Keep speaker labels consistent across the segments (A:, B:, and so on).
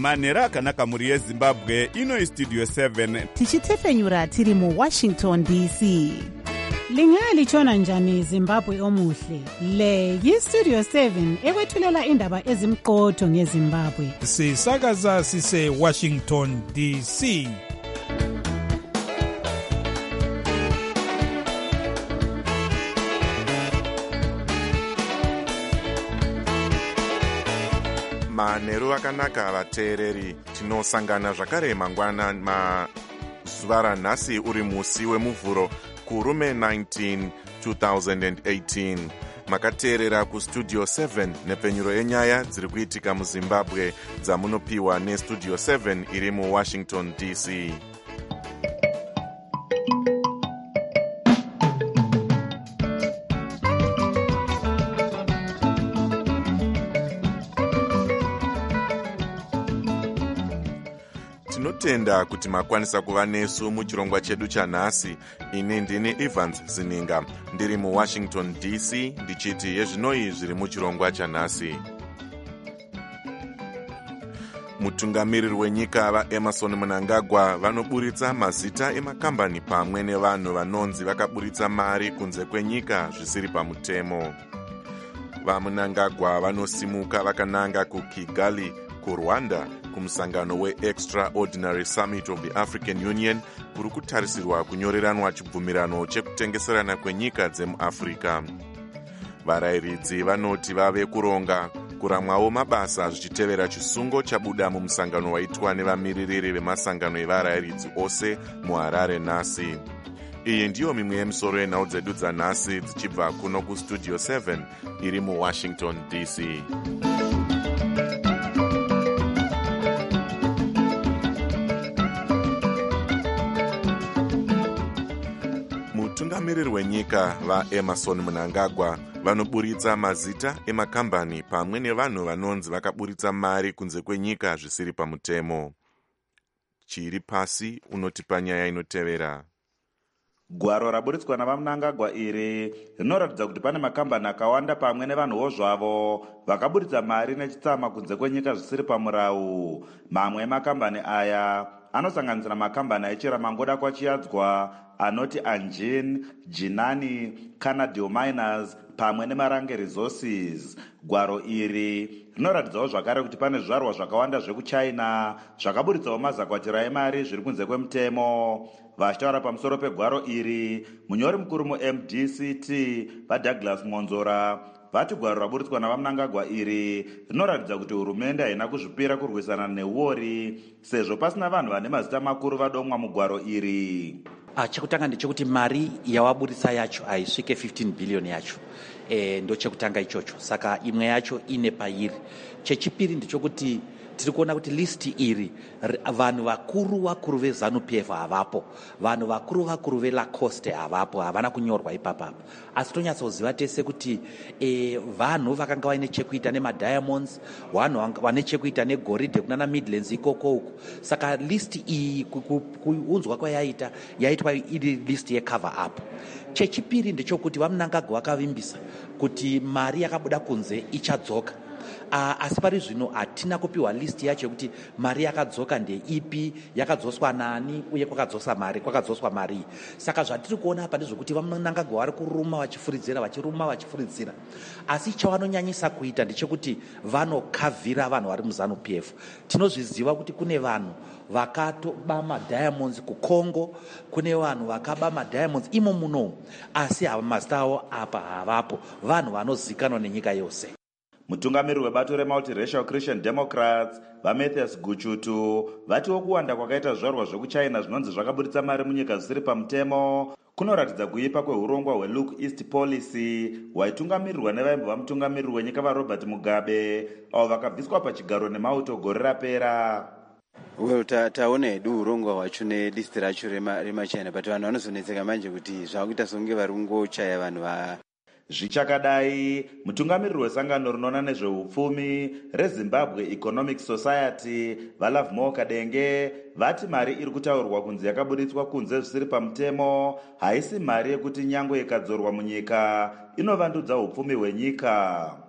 A: manhero akanaka mhuri yezimbabwe. Ino istudio 7
B: tichitefenyura tiri muWashington DC.
C: Lingalitshona njani Zimbabwe omuhle? Le yiStudio 7 ekwethulela indaba ezimqotho ngeZimbabwe.
D: Sisakaza sise Washington DC.
E: Manhero akanaka vateereri, tinosangana zvakare mangwana mazuva ranhasi uri musi wemuvhuro kurume 19 2018. Makateerera kustudio 7 nepfenyuro yenyaya dziri kuitika muZimbabwe dzamunopiwa nestudio 7 iri muWashington DC. Tinotenda kuti makwanisa kuva nesu muchirongwa chedu chanhasi. Ini ndini Evans Zininga, ndiri muWashington DC, ndichiti yezvinoi zviri muchirongwa chanhasi. Mutungamiriri wenyika vaEmerson Mnangagwa vanoburitsa mazita emakambani pamwe nevanhu vanonzi vakaburitsa mari kunze kwenyika zvisiri pamutemo. VaMnangagwa vanosimuka vakananga kuKigali kuRwanda kumusangano weExtraordinary Summit of the African Union kuri kutarisirwa kunyoreranwa chibvumirano chekutengeserana kwenyika dzemuAfrica. Varayiridzi vanoti vave kuronga kuramwawo mabasa zvichitevera chisungo chabuda mumusangano waitwa nevamiririri vemasangano evarayiridzi ose muHarare nhasi. Iyi ndiyo mimwe yemisoro yenhau dzedu dzanhasi dzichibva kuno kustudio 7 iri muWashington DC. Mutungamiriri wenyika vaEmerson Mnangagwa vanoburitsa mazita emakambani pamwe nevanhu vanonzi vakaburitsa mari kunze kwenyika zvisiri pamutemo. Chiri pasi unotipa nyaya inotevera.
F: Gwaro raburitswa navaMnangagwa iri rinoratidza kuti pane makambani akawanda pamwe nevanhuwo zvavo vakaburitsa mari nechitsama kunze kwenyika zvisiri pamurau. Mamwe emakambani aya anosanganisira makambani aichera mangoda kwachiyadzwa anoti Anjin, Jinani, Canadio Miners pamwe neMarange Resources. Gwaro iri rinoratidzawo zvakare kuti pane zvarwa zvakawanda zvekuChina zvakaburitsawo mazakwatira emari zviri kunze kwemutemo. Vachitaura pamusoro pegwaro iri, munyori mukuru muMDCT vaDouglas Monzora vati gwaro raburitswa navaMnangagwa iri rinoratidza kuti hurumende haina kuzvipira kurwisana neuori sezvo pasina vanhu vane mazita makuru vadomwa mugwaro iri.
G: Chekutanga ndechekuti mari yawaburitsa yacho haisvike 15 billion yacho. Ndo chekutanga ichocho. Saka imwe yacho ine pairi. Chechipiri ndechekuti tiri kuona kuti listi iri vanhu vakuru veZANU-PF havapo, vanhu vakuru veLacoste havapo, havana kunyorwa ipapa. Asi tonyatsoziva tese kuti vanhu vakanga vaine chekuita neMadiamonds, vanhu vane chekuita negoridhe kunana Midlands ikoko uku. Saka listi iyi kuunzwa kwayaita yaitwa iri listi yecover up. Chechipiri ndechekuti vaMnangagwa vakavimbisa kuti mari yakabuda kunze ichadzoka. Asi pari zvino hatina kupiwa listi yacho kuti mari yakadzoka ndeipi, yakadzoswa nani uye kwakadzoswa mari. Saka zvatiri kuona apa ndezvokuti vaMnangagwa vari kuruma vachifuridzira. Asi chavanonyanyisa kuita ndechekuti vanokavhira vanhu vari muZANU-PF. Tinozviziva kuti kune vanhu vakatoba maDiamonds kuCongo, kune vanhu vakaba maDiamonds imo muno, asi mazita avo apa havapo, vanhu vanozikanwa nenyika yose.
F: Mutungamiriri webato reMultiracial Christian Democrats vaMatthias Guchutu vatiwo kuwanda kwakaita zvarwa zvekuChina zvinonzi zvakaburitsa mari munyika zvisiri pamutemo kunoratidza kuipa kwehurongwa hweLook East Policy waitungamirirwa nevaimbo mutungamiriri wenyika vaRobert Mugabe avo vakabviswa pachigaro nemauto gore rapera.
H: Taona hedu urongwa hwacho nelisti racho remaChina, but vanhu vanozonetseka manje kuti zvakuita songe vari kungochaya vanhu
F: Zvichakadai, mutungamiriri wesangano rinoona nezveupfumi reZimbabwe Economic Society vaLovemore Kadenge vati mari iri kutaurwa kunze yakaburitswa kunze zvisiri pamutemo haisi mari yekuti nyangwe ikadzorwa munyika inovandudza upfumi hwenyika.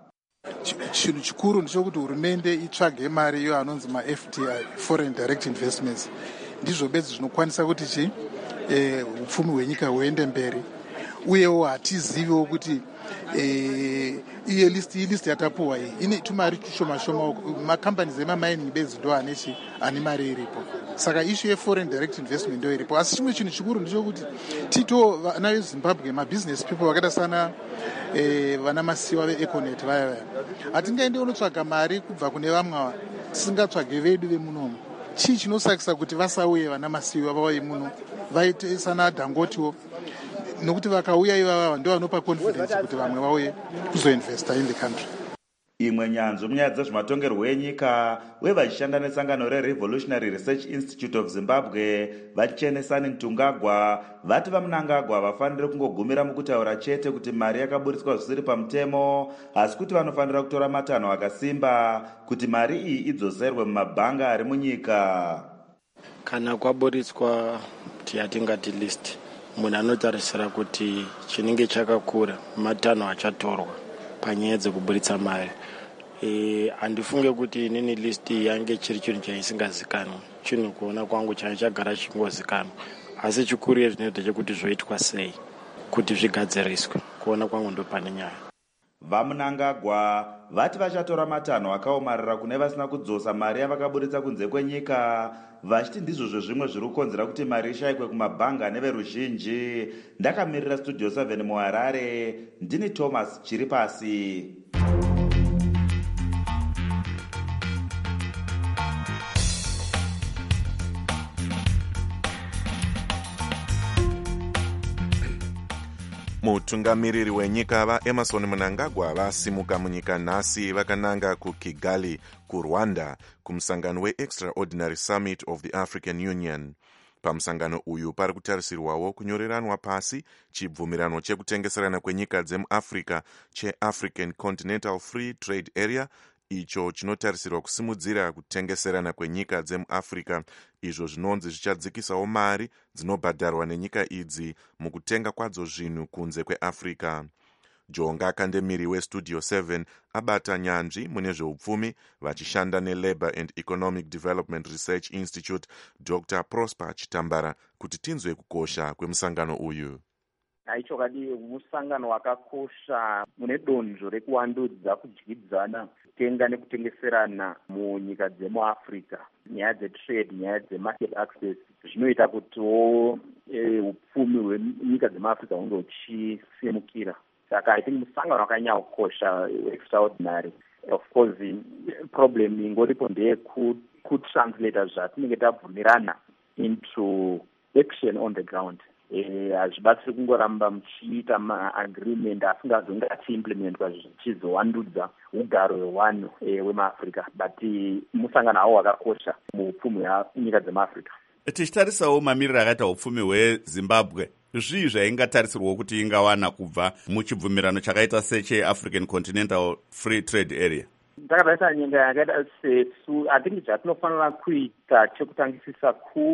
I: Chinhu chikuru ndechokuti hurumende itsvage mari iyo anonzi maFDI, foreign direct investments. Ndizvo bedzi zvinokwanisa kuti upfumi hwenyika huende mberi. Uyewo hatiziviwo kuti iye list yatapuwa iyi ine tumari tushoma shoma, macompanies emamining bedzi ndo ane mari iripo. Saka issue yeforeign direct investment ndo iripo. Asi chimwe chinhu chikuru ndechokuti tito vana veZimbabwe, mabusiness people vakaita sana vana masiwa veEconet vaya hatingaende unotsvaga mari kubva kune vamwe tisingatsvage vedu vemunomu. Chii chinosakisa kuti vasauye vana masiwa vauye muno vaite sana Dangotewo, nokuti vakauya ivava ndo vanopa confidence kuti vamwe vauye kuzoinvesta in the country.
F: Imwe nyanzvi munyaya dzezvematongerwo enyika uye vachishanda nesangano reRevolutionary Research Institute of Zimbabwe vachichenesani Mtungagwa vati vaMnangagwa vafanire kungogumira mukutaura chete kuti mari yakaburitswa zvisiri pamutemo, asi kuti vanofanira kutora matanho akasimba kuti mari iyi idzoserwe mumabhanga ari munyika.
J: Kana kwaburitswa yatingati list, munhu anotarisira kuti chinenge chakakura matanho achatorwa panyaya dzekuburitsa mari. Handifunge kuti inini list yange chiri chinhu chaisingazikanwa, chinhu kuona kwangu chagara chingozikanwa, asi chikuru zvinoita chekuti zvoitwa sei kuti zvigadziriswe, kuona kwangu ndo pane nyaya.
F: VaMnangagwa vati vachatora matanho akaomarara kune vasina kudzosa mari yavakaburitsa kunze kwenyika, vachiti ndizvo zvezvimwe zviri kukonzera kuti mari ishayikwe kumabhanga neveruzhinji. Ndakamirira Studio 7 muHarare, ndini Thomas Chiripasi.
E: Mutungamiriri wenyika vaEmmerson Mnangagwa vasimuka munyika nhasi vakananga kuKigali kuRwanda kumusangano weExtraordinary Summit of the African Union. Pamusangano uyu pari kutarisirwawo kunyoreranwa pasi chibvumirano chekutengeserana kwenyika dzemuAfrica cheAfrican Continental Free Trade Area, icho chinotarisirwa kusimudzira kutengeserana kwenyika dzemuAfrica, izvo zvinonzi zvichadzikisawo mari dzinobhadharwa nenyika idzi mukutenga kwadzo zvinhu kunze kweAfrica. Jonga Kandemiri weStudio 7 abata nyanzvi mune zveupfumi vachishanda neLabour and Economic Development Research Institute, Dr. Prosper Chitambara, kuti tinzwe kukosha kwemusangano uyu.
K: Aichokadi musangano wakakosha mune donzvo rekuwandudza kudyidzana kutenga nekutengeserana munyika dzemuAfrica. Nyaya dzetrade, nyaya dzemarket access zvinoita kutiwo upfumi hwenyika dzemuAfrica hunge huchisimukira. Saka I think musangano wakanyanya kukosha, extraordinary. Of course problem ingoripo ndeye kutranslate zvatinenge tabvumirana into action on the ground. Hazvibatsiri kungoramba muchiita maagreement asingazonge achiimplementwa zvichizowandudza ugaro hwevanhu wemuAfrica, but musangano hawo wakakosha muupfumi hwenyika dzemuAfrica.
A: Tichitarisawo mamiriro akaita upfumi hweZimbabwe, zvii zvaingatarisirwa kuti ingawana kubva muchibvumirano chakaita secheAfrican Continental Free Trade Area?
K: Takatarisa nyika yakaita sesu, I think zvatinofanira kuita chekutangisisa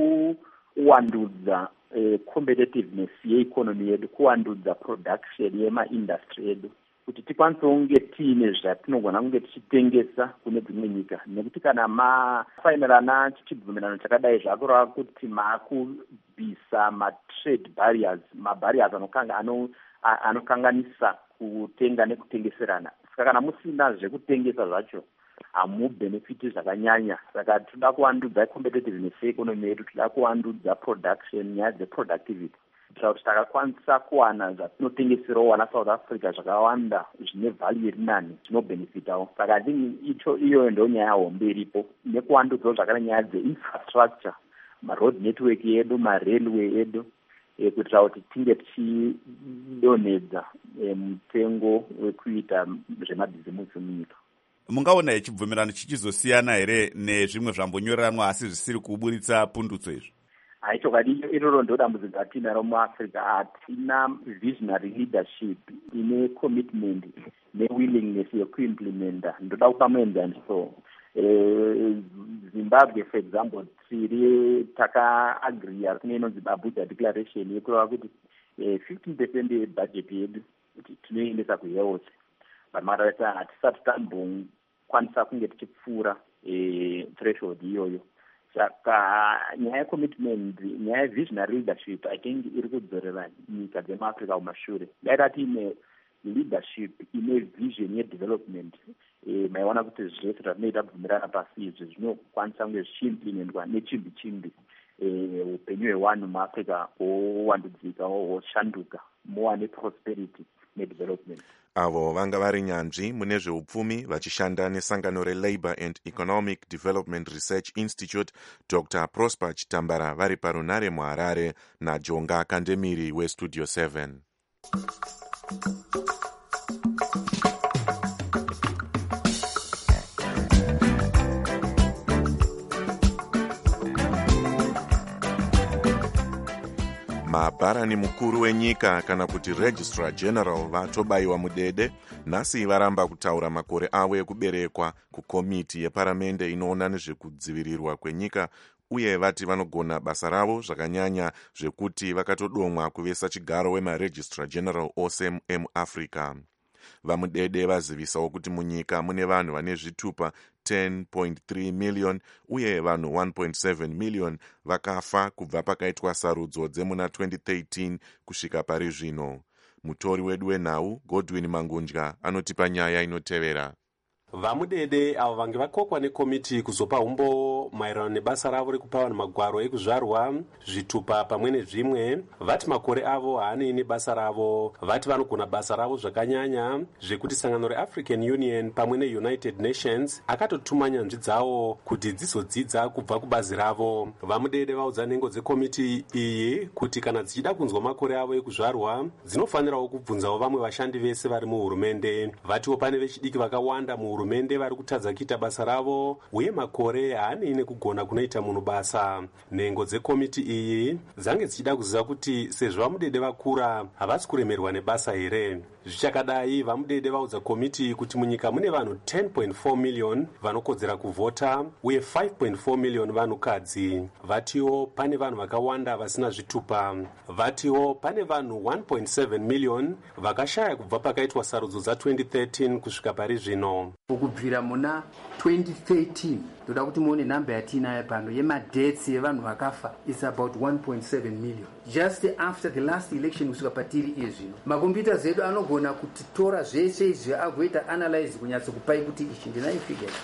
K: kuwandudza competitiveness yeeconomy yedu, kuwandudza production yemaindustry yedu, kuti tikwanise kunge tiine zvatinogona kunge tichitengesa kune dzimwe nyika. Nekuti kana mafainirana chibvumirano chakadai zvakureva kuti maakubvisa matrade barriers, mabarriers anokanganisa kutenga nekutengeserana. Saka kana musina zvekutengesa zvacho hamubhenefiti zvakanyanya. Saka toda kuwandudza competitiveness yeeconomy yedu, toda kuwandudza production, nyaya dzeproductivity, kuitira kuti takakwanisa kuwana zvatinotengeserawo wana South Africa zvakawanda zvine value iri nani zvinobhenefitawo. Saka iyoyo ndo nyaya hombe iripo, nekuwandudzawo zvakare nyaya dzeinfrastructure, maroad network yedu, marailway edu, kuitira kuti tinge tichidonedza mutengo wekuita zvemabhizimusi munyika.
A: Mungaona chibvumirano chichizosiyana here nezvimwe zvambonyoreranwa asi zvisiri kuburitsa pundutso izvo?
K: Aichokadi iroro ndo dambudziko ratinaro muAfrica. Hatina visionary leadership ine commitment newillingness yekuimplementa. Ndoda kupa muenzaniso. Zimbabwe for example taka-agreeya kune inonzi Abuja Declaration yekureva kuti 15% yebudget yedu kuti tinoendesa kuhealth. vamaraita hatisati tambokwanisa kunge tichipfuura threshold iyoyo. Saka nyaya yecommitment, nyaya yevisionary leadership I think iri kudzorera nyika dzemaAfrica kumashure. Daita tiine leadership ine vision yedevelopment, maiona kuti zvese zvatinoita kubvumirana pasi izvi zvinokwanisa kunge zvichiimplementwa nechimbi chimbi. Upenyu hwevanhu muAfrica hwowandudzika, hwoshanduka, mowane prosperity nedevelopment.
E: Avo vanga vari nyanzvi mune zveupfumi vachishanda nesangano reLabour and Economic Development Research Institute, Dr. Prosper Chitambara vari parunare muHarare naJonga Kandemiri weStudio 7. Mabharani mukuru wenyika kana kuti Registrar General vatobayiwa mudede nhasi varamba kutaura makore avo ekuberekwa kukomiti yeparamende inoona nezvekudzivirirwa kwenyika, uye vati vanogona basa ravo zvakanyanya zvekuti vakatodomwa kuvesa chigaro wemaregistrar general ose muAfrica. Vamudede vazivisawo kuti munyika mune vanhu vane zvitupa 10.3 million uye vanhu 1.7 million vakafa kubva pakaitwa sarudzo dzemuna 2013 kusvika pari zvino. Mutori wedu wenhau Godwin Mangunja anotipa nyaya inotevera.
L: Vamudede avo vange vakokwa nekomiti kuzopa umbo maererano nebasa ravo rekupa vanhu magwaro ekuzvarwa, zvitupa pamwe nezvimwe, vati makore avo haanei nebasa ravo. Vati vanogona basa ravo zvakanyanya zvekuti sangano reAfrican Union pamwe neUnited Nations akatotuma nyanzvi dzawo kuti dzizodzidza kubva kubazi ravo. Vamudede vaudza nhengo dzekomiti iyi kuti kana dzichida kunzwa makore avo ekuzvarwa dzinofanirawo kubvunzawo vamwe vashandi vese vari muhurumende. Vatiwo pane vechidiki vakawanda muhurumende vari kutadza kuita basa ravo, uye makore haanei nekugona kunoita munhu basa. Nhengo dzekomiti iyi dzange dzichida kuziva kuti sezvo vamudede vakura havasi kuremerwa nebasa here. Zvichakadai, vamudede vaudza komiti kuti munyika mune vanhu 10.4 million vanokodzera kuvhota uye 5.4 million vanhukadzi. Vatiwo pane vanhu vakawanda vasina zvitupa. Vatiwo pane vanhu 1.7 million vakashaya kubva pakaitwa sarudzo dza2013 kusvika pari zvino.
M: Kubvira muna 2013 toda kuti muone namba yatinayo pano yemadebts yevanhu vakafa is about 1.7 million. Just after the last election kusvika patiri izvino makombiyuta zedu anogona kutitora zvese izvi agoita analyze kunyatso kupai kuti ichi ndinaifigure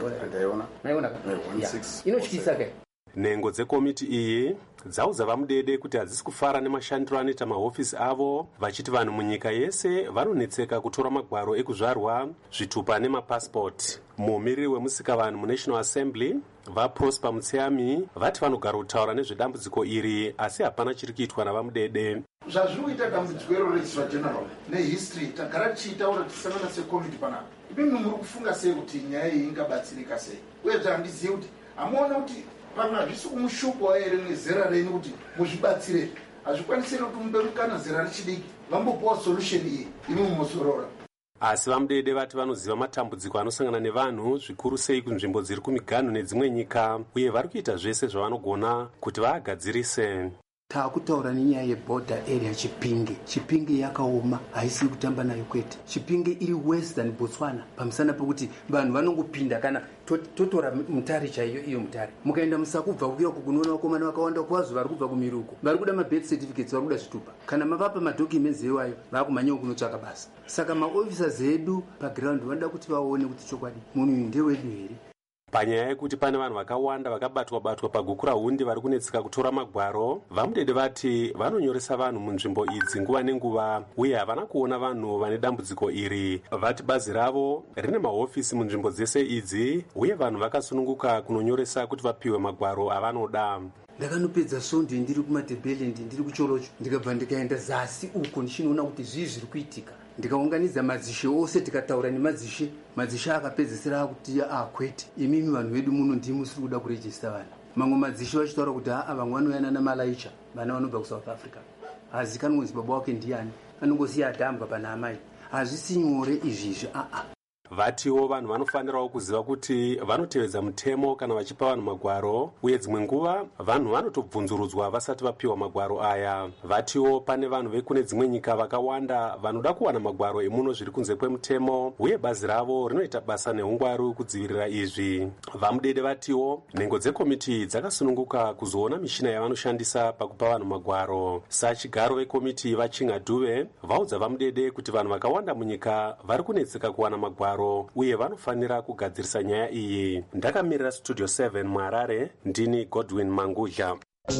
M: naiona inotyisa kai.
L: Nhengo dzekomiti iyi dzaudza vamudede kuti hadzisi kufara nemashandiro anoita mahofisi avo, vachiti vanhu munyika yese vanonetseka kutora magwaro ekuzvarwa, zvitupa nemapasipoti. Mumiriri wemusikavanhu muNational Assembly vaProsper Mutseami vati vanogara kutaura nezvedambudziko iri asi hapana chiri kuitwa navamudede.
I: Zvazviri kuita dambudziko iro Registrar General nehistory tagara tichitaura tisangana sekomiti panapa. Imi muri kufunga sei kuti nyaya iyi ingabatsirika sei? Uye zvandizive kuti amuona kuti pamwe hazvisi kumushuko here nezera renyu kuti muzvibatsire, hazvikwanisire kuti mupe mukana zera richidiki vambopuwa solution iyi imi mumosorora.
L: Asi vamudede vati vanoziva matambudziko anosangana nevanhu zvikuru sei kunzvimbo dziri kumiganhu nedzimwe nyika, uye vari kuita zvese zvavanogona kuti vaagadzirise.
M: Taakutaura nenyaya yeborder area Chipinge yakaoma, haisi kutamba nayo kwete. Chipinge iri western Botswana, pamusana pekuti vanhu vanongopinda kana totora mutare chaiyo iyo mutare. Mukaenda musakubva kuya kunoona vakomana vakawanda kwazvo vari kubva kumiruko. Vari kuda mabirth certificates, vari kuda zvitupa. Kana mavapa madocuments ewayo vakumanyawo kunotsvaka basa. Saka maofficers edu paground vanoda kuti vaone kuti chokwadi munhu ndewedu here.
L: Panyaya yekuti pane vanhu vakawanda vakabatwa paguku rahundi vari kunetseka kutora magwaro, vamudede vati vanonyoresa vanhu munzvimbo idzi nguva nenguva uye havana kuona vanhu vane dambudziko iri. Vati bazi ravo rine mahofisi munzvimbo dzese idzi uye vanhu vakasununguka kunonyoresa kuti vapiwe magwaro avanoda.
M: Ndakanopedza sonde ndiri kuMatebeleland ndiri kuChorocho ndikabva ndikaenda zasi uko ndichinoona kuti zvii zviri kuitika. Ndikaunganidza madzishe ose tikataura nemadzishe akapedzisira kuti kwete imimi vanhu vedu muno ndimi siri kuda kurejista vanhu. Mamwe madzishe vachitaura kuti vamwe vanoyana namalaicha vana vanobva kuSouth Africa, hazikanwi kunzi baba wake ndiani, anongosiya adhambwa pana amai. Hazvisi nyore izvizvi.
L: vatiwo vanhu vanofanirawo kuziva kuti vanotevedza mutemo kana vachipa vanhu magwaro, uye dzimwe nguva vanhu vanotobvunzurudzwa vasati vapiwa magwaro aya. Vatiwo pane vanhu vekune dzimwe nyika vakawanda vanoda kuwana magwaro emuno zviri kunze kwemutemo, uye bazi ravo rinoita basa neungwaru kudzivirira izvi. Vamudede vatiwo nhengo dzekomiti dzakasununguka kuzoona mishina yavanoshandisa pakupa vanhu magwaro. Sachigaro vekomiti vachinga dhuve vaudza vamudede kuti vanhu vakawanda munyika vari kunetseka kuwana magwaro uye vanofanira kugadzirisa nyaya iyi. Ndakamirira Studio 7 muHarare, ndini Godwin Mangudla.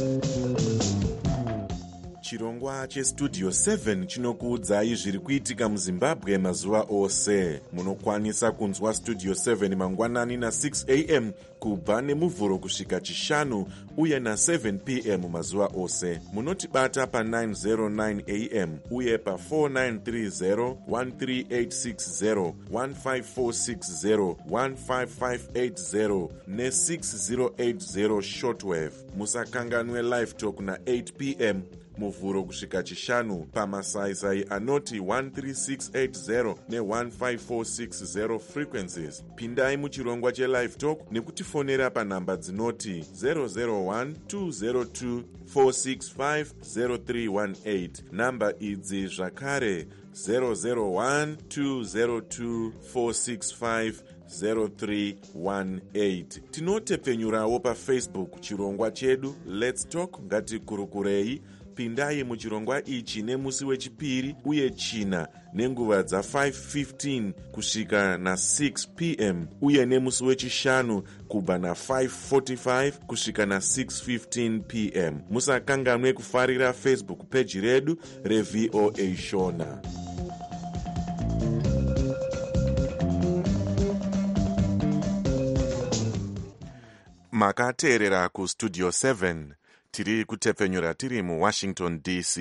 E: Chirongwa chestudio 7 chinokuudzai zviri kuitika muZimbabwe mazuva ose. Munokwanisa kunzwa studio 7 mangwanani na6 am kubva nemuvhuro kusvika chishanu uye na7 pm mazuva ose. Munotibata pa909 am uye pa4930 13860 15460 15580 ne6080 shortwave. Musakanganwe live talk na8 pm muvhuro kusvika chishanu pamasaisai anoti 13680 ne15460 frequencies. Pindai muchirongwa chelive talk nekutifonera panhamba dzinoti 001-202-465-0318. Namba idzi zvakare 001-202-465-0318. Tinotepfenyurawo paFacebook chirongwa chedu Let's Talk ngatikurukurei. Pindai muchirongwa ichi nemusi wechipiri uye china nenguva dza5:15 kusvika na6 pm uye nemusi wechishanu kubva na5:45 kusvika na6:15 pm. Musakanganwe kufarira Facebook page redu reVOA Shona. Makateerera kustudio 7. Tiri kutepfenyura tiri muWashington DC.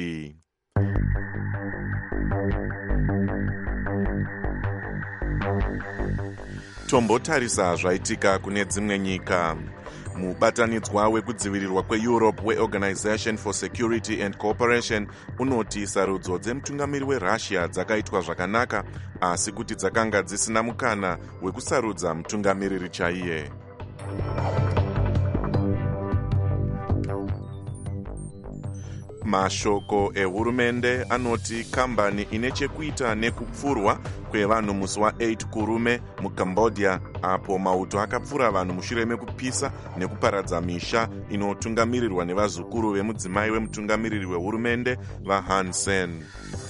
E: Tombotarisa zvaitika kune dzimwe nyika. Mubatanidzwa wekudzivirirwa kweEurope weOrganization for Security and Cooperation unoti sarudzo dzemutungamiri weRussia dzakaitwa zvakanaka, asi kuti dzakanga dzisina mukana wekusarudza mutungamiriri chaiye. Mashoko ehurumende anoti kambani ine chekuita nekupfurwa kwevanhu musi wa8 kurume muCambodia, apo mauto akapfura vanhu mushure mekupisa nekuparadza misha inotungamirirwa nevazukuru vemudzimai wemutungamiriri wehurumende vaHun Sen.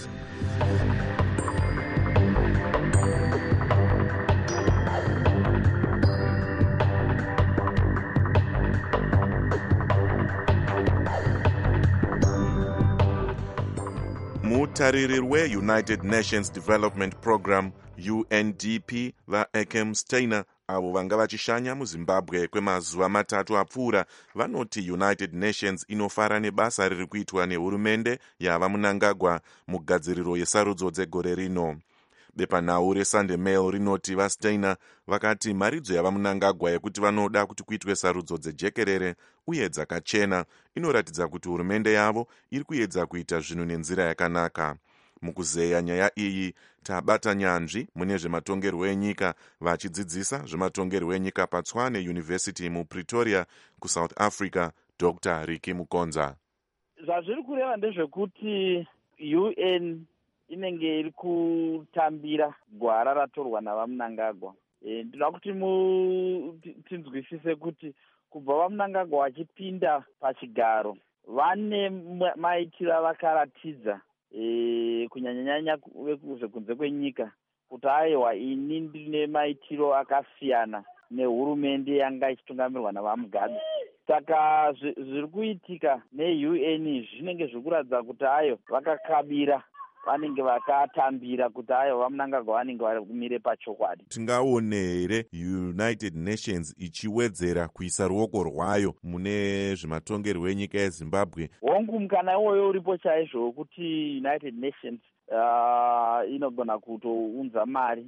E: Mutariri weUnited Nations Development Program UNDP vaEkem Steiner avo vanga vachishanya muZimbabwe kwemazuva matatu apfuura vanoti United Nations inofara nebasa riri kuitwa nehurumende yava Mnangagwa mugadziriro yesarudzo dzegore rino. Bepanhau reSunday Mail rinoti vaSteiner vakati maridzo yava Mnangagwa yekuti vanoda kuti kuitwe sarudzo dzejekerere uye dzakachena inoratidza kuti hurumende yavo iri kuedza kuita zvinhu nenzira yakanaka. Mukuzeya nyaya iyi tabata nyanzvi mune zvematongerwo enyika vachidzidzisa zvematongerwo enyika paTshwane University muPretoria kuSouth Africa, Dr. Ricky Mukonza.
N: Zvazviri kureva ndezvekuti UN inenge iri kutambira gwara ratorwa navaMnangagwa. Ndinoda kuti tinzwisise kuti kubva vaMnangagwa vachipinda pachigaro vane maitiro avakaratidza kunyanyanyanya kunze kwenyika kuti aiwa ini ndine maitiro akasiyana nehurumende yanga ichitungamirwa navaMugabe. Saka zviri kuitika neUN zvinenge zviri kuratidza kuti ayo vakakabira, vanenge vakatambira kuti ayo vaMnangagwa vanenge varimire pachokwadi.
E: Tingaone here United Nations ichiwedzera kuisa ruoko rwayo mune zvematongerwo enyika yeZimbabwe?
N: Hongu mukana iwoyo uripo chaizvo kuti United Nations inogona kutounza mari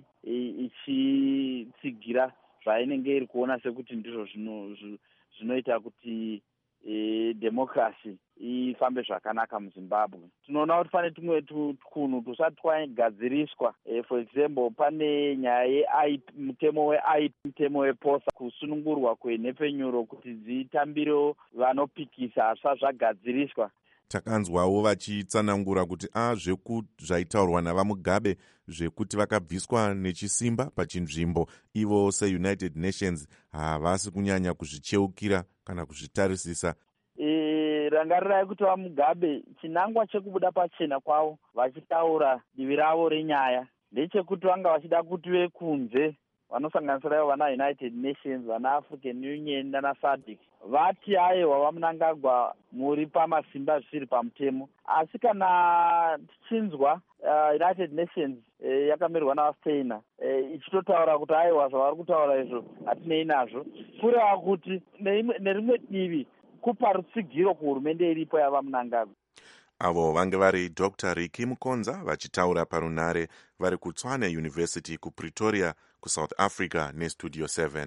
N: ichitsigira zvainenge iri kuona sekuti ndizvo zvinoita kuti democracy ifambe zvakanaka muzimbabwe. Tinoona kuti pane tumwe tunhu tusati twagadziriswa. For example, pane nyaya mutemo mutemo weposa, kusunungurwa kwenhepfenyuro kuti dzitambirewo vanopikisa asva zvagadziriswa.
E: Takanzwawo vachitsanangura kuti zvaitaurwa navamugabe zvekuti vakabviswa nechisimba pachinzvimbo, ivo seUnited Nations havasi kunyanya kuzvicheukira kana kuzvitarisisa.
N: Rangarirai kuti vamugabe chinangwa chekubuda pachena kwavo vachitaura divi ravo renyaya ndechekuti vanga vachida kuti vekunze vanosanganisira vana United Nations, vana African Union nana SADC vati aiwa vamunangagwa muri pamasimba zvisiri pamutemo. Asi kana tichinzwa United Nations yakamirwa navasteina ichitotaura kuti aiwa zvavari kutaura izvo hatinei nazvo, kureva kuti nerimwe divi kupa rutsigiro kuhurumende iripo yavamunangagwa.
E: Avo vange vari Dr. Riki Mukonza vachitaura parunare vari kuTshwane University kuPretoria kuSouth Africa neStudio 7.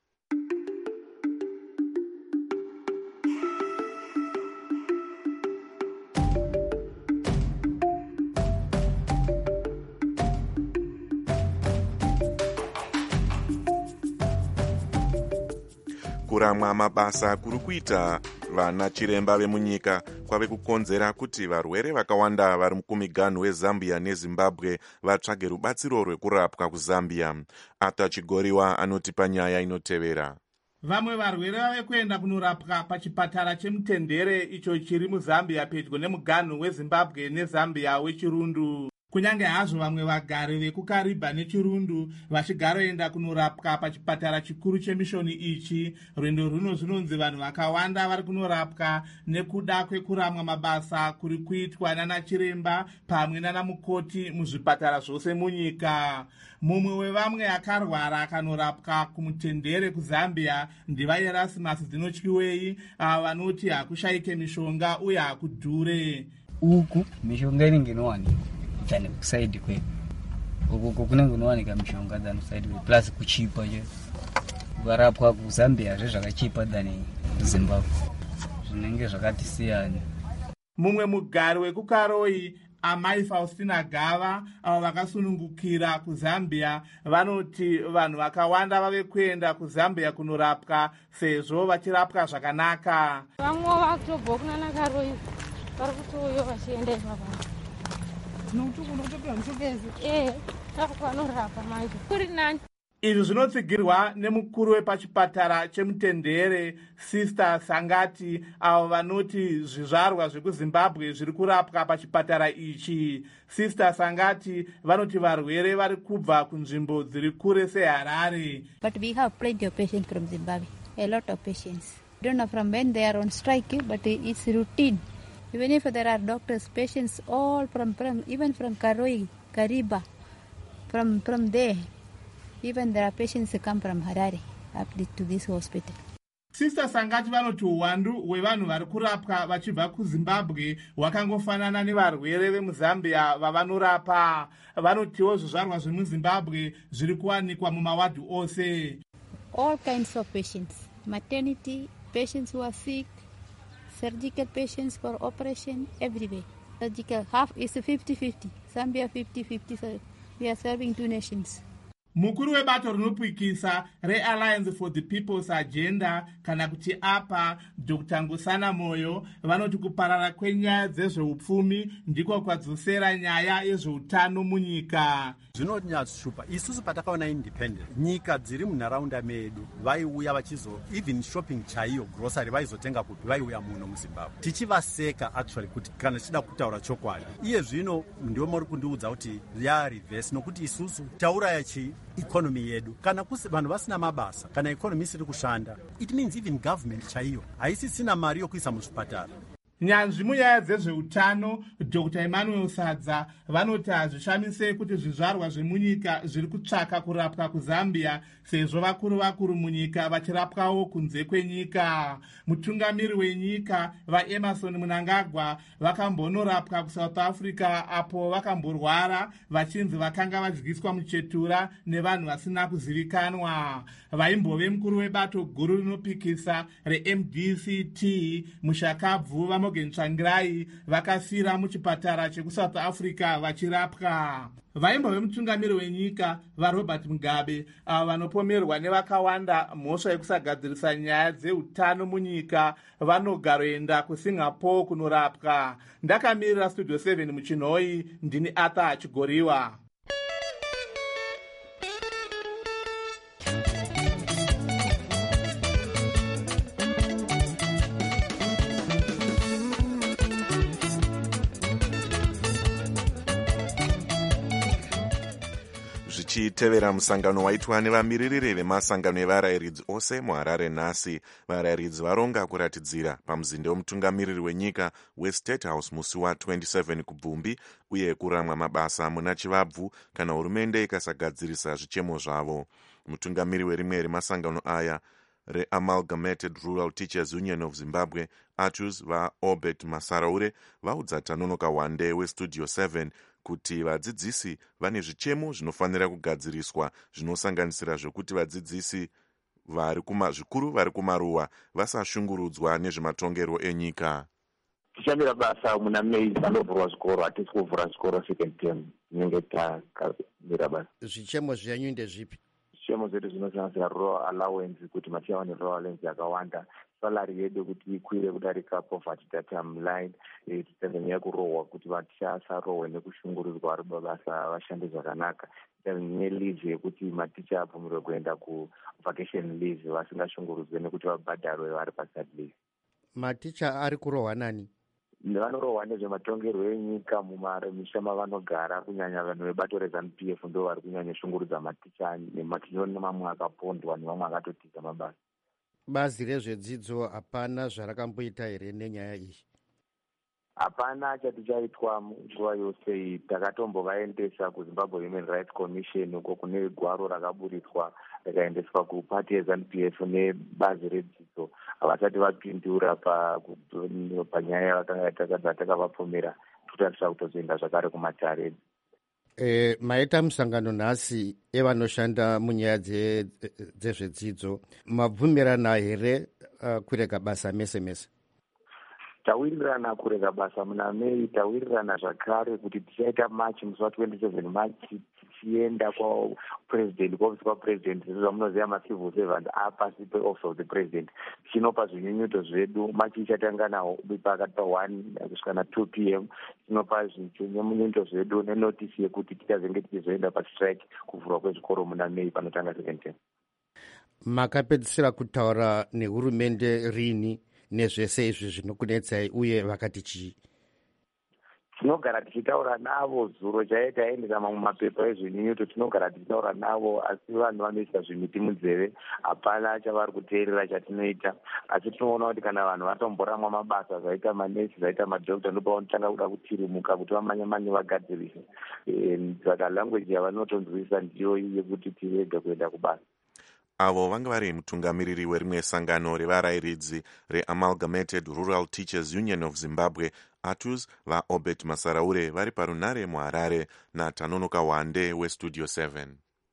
E: Kuramwa mabasa kuri kuita vana chiremba vemunyika kwave kukonzera kuti varwere vakawanda vari kumiganhu weZambia neZimbabwe vatsvage rubatsiro rwekurapwa kuZambia. Arthur Chigoriwa anotipa nyaya inotevera.
O: Vamwe varwere vave kuenda kunorapwa pachipatara chemutendere icho chiri muZambia pedyo nemuganhu weZimbabwe neZambia weChirundu. Kunyange hazvo vamwe vagari vekukariba neChirundu vachigaroenda kunorapwa pachipatara chikuru chemishoni ichi, rwendo runo zvinonzi vanhu vakawanda vari kunorapwa nekuda kwekuramwa mabasa kuri kuitwa nana chiremba pamwe nana mukoti muzvipatara zvose munyika. Mumwe wevamwe akarwara akanorapwa kumutendere kuZambia ndivaErasmus Dzinotyiwei vanoti hakushayike mishonga uye hakudhure.
P: Uku mishonga inenge inowanikwa than kuside kwe uku kunenge unowanika mishonga than kuside kwe plus kuchipa je varapwa kuZambia zvakachipa than kuZimbabwe zvinenge zvakati siyana.
O: Mumwe mugari wekuKaroi Amai Faustina Gava avo vakasunungukira kuZambia vanoti vanhu vakawanda vave kuenda kuZambia kunorapwa sezvo vachirapwa zvakanaka.
Q: Vamwe vakutobva kunana Karoi vari kutoyo vachienda ipapa.
O: Izvi zvinotsigirwa nemukuru wepachipatara chemutendere Sister Sangati avo vanoti zvizvarwa zvekuZimbabwe zviri kurapwa pachipatara ichi. Sister Sangati vanoti varwere vari kubva kunzvimbo dziri kure seHarare.
R: But we have plenty of patients from Zimbabwe, a lot of patients. I don't know from when they are on strike, but it's routine. Even if there are doctors, patients, all from even from Karoi, Kariba, from there, even there are patients who come from Harare up to this hospital.
O: Sister Sangati vanoti uwandu hwevanhu vari kurapwa vachibva kuZimbabwe hwakangofanana nevarwere vemuZambia vavanorapa. Vanotiwo zvizvarwa zvemuZimbabwe zviri kuwanikwa mumawadhi ose.
R: All kinds of patients, maternity, patients who are sick, surgical patients for operation, everywhere. Surgical half is 50-50. Zambia 50-50, so we are serving two nations.
O: Mukuru webato rinopikisa reAlliance for the People's Agenda kana kuti APA, Dr. Ngusana Moyo vanoti kuparara kwenyaya dzezveupfumi ndiko kwadzosera nyaya yezveutano munyika.
S: Zvinonyatsotshupa isusu patakaona independent nyika dziri munharaunda medu vaiuya vachizo even shopping chaiyo grocery vaizotenga kuti vaiuya muno muZimbabwe tichivaseka actually kuti kana tichida kutaura chokwadi iye zvino ndio muri kundiudza kuti ya reverse nokuti isusu tauraya economy yedu kana vanhu vasina mabasa kana economy isiri kushanda it means even government chaiyo haisisina mari yokuisa muzvipatara.
O: nyanzvi munyaya dzezveutano dr emmanuel sadza vanoti hazvishamise kuti zvizvarwa zvemunyika zviri kutsvaka kurapwa kuzambia sezvo vakuru munyika vachirapwawo kunze kwenyika. Mutungamiri wenyika vaemerson mnangagwa vakambonorapwa kusouth africa apo vakamborwara vachinzi vakanga vadyiswa muchetura nevanhu vasina kuzivikanwa. Vaimbove mukuru webato guru rinopikisa remdct mushakabvu vamogen tsvangirai vakafira muchipatara chekusouth africa vachirapwa. Vaimbove mutungamiri wenyika varobert mugabe avo vanopomerwa nevakawanda mhosva yekusagadzirisa nyaya dzeutano munyika vanogaroenda kusingapore kunorapwa. Ndakamirira studio 7 muchinhoi, ndini Arthur Chigoriwa.
E: Zvichitevera musangano waitwa nevamiririri vemasangano evarayiridzi ose muHarare nhasi, varayiridzi varonga kuratidzira pamuzinde womutungamiriri wenyika weState House musi wa27 kubvumbi uye kuramwa mabasa muna chivabvu kana hurumende ikasagadzirisa zvichemo zvavo. Mutungamiri werimwe remasangano aya reAmalgamated Rural Teachers Union of Zimbabwe, ATUZ, vaObert Masaraure vaudza Tanonoka Wande weStudio 7 kuti vadzidzisi vane zvichemo zvinofanira kugadziriswa zvinosanganisira zvokuti vadzidzisi zvikuru vari kumaruwa vasashungurudzwa nezvematongerwo enyika.
K: Tichamira basa muna Mei panovhurwa zvikoro, hatisi kuvhura zvikoro second term, tinenge takamira basa.
T: Zvichemo zvenyu ndezvipi?
K: Zvichemo zvedu zvinosanganisira rural allowance, kuti maticha vane rural allowance yakawanda, salary yedu kuti ikwire kudarika poverty datum line, tichanyanya kurohwa kuti maticha asarohwe nekushungurudzwa vari pabasa vashande zvakanaka, tichanyanya leave yekuti maticha abvumirwe kuenda kuvacation leave vasingashungurudzwe nekuti vabhadharwe vari paside leave.
T: Maticha ari kurohwa nani?
K: Vanorohwa nezvematongerwo enyika mumisha mavanogara, kunyanya vanhu vebato reZANU-PF ndo vari kunyanya shungurudza maticha nemamwe akapondwa nevamwe akatotiza mabasa.
T: Bazi rezvedzidzo hapana zvarakamboita here nenyaya iyi?
K: Hapana chati chaitwa nguva yose iyi. Takatombovaendesa kuZimbabwe Human Rights Commission uko kune gwaro rakaburitswa rikaendeswa kupati yeZANU-PF nebazi redzidzo. Havasati vapindura panyaya yatakavapomera, tutarisira kutozoenda zvakare kumatare.
T: Maita musangano nhasi evanoshanda munyaya dzezvedzidzo, mabvumirana here kurega basa mese mese?
K: Tawirirana kurega basa muna Mei, tawirirana zvakare kuti tichaita machi musi wa27 Machi tichienda kwapresident, kuofisi kwapresident, zvamunoziva macivil servant apasi peoffice of the president, tichinopa zvinyunyuto zvedu. Machi ichatanga nawo pakati pa1 kusvika na2 p.m. tinopa zvinyunyuto zvedu nenotisi yekuti tichazenge tichizoenda pastrike kuvhurwa kwezvikoro muna Mei panotanga second term.
T: Makapedzisira kutaura nehurumende rini nezvese izvi zvinokunetsai uye vakati chii?
K: Tinogara tichitaura navo, zuro chaita yaendesa mamwe mapepa ezvinyunyuto, tinogara tichitaura navo, asi vanhu vanoisa zvimiti munzeve, hapana chavari kuteerera chatinoita. Asi tinoona kuti kana vanhu vatomboramwa mabasa, zvaita manesi, zvaita madhokita, ndopavanotanga kuda kutirimuka kuti vamanye vagadzirise. Saka language yavanotonzwisa ndiyo yekuti tirege kuenda kubasa.
E: Avo vanga vari mutungamiriri werimwe sangano revarayiridzi reAmalgamated Rural Teachers Union of Zimbabwe, ATUZ, vaObert Masaraure vari parunhare muHarare naTanonoka Wande weStudio 7.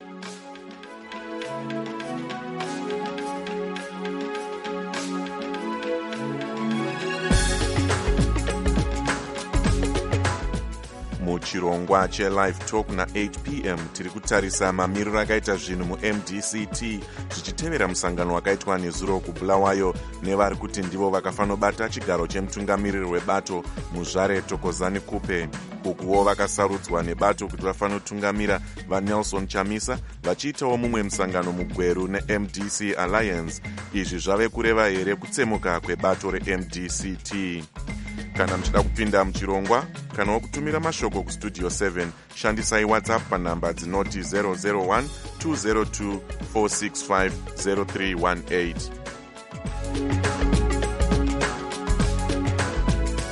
E: Muchirongwa cheLive Talk na8 p.m. tiri kutarisa mamiriro akaita zvinhu muMDCT zvichitevera musangano wakaitwa nezuro kuBulawayo nevari kuti ndivo vakafanobata chigaro chemutungamiriri webato muZvare Tokozani Kupe. Ukuwo vakasarudzwa nebato kuti vafanotungamira vaNelson Chamisa vachiitawo mumwe musangano mugweru neMDC Alliance. Izvi zvave kureva here kutsemuka kwebato reMDCT? Kana muchida kupinda muchirongwa kana wokutumira mashoko kuStudio 7, shandisai WhatsApp panhamba dzinoti 001 202 465 0318.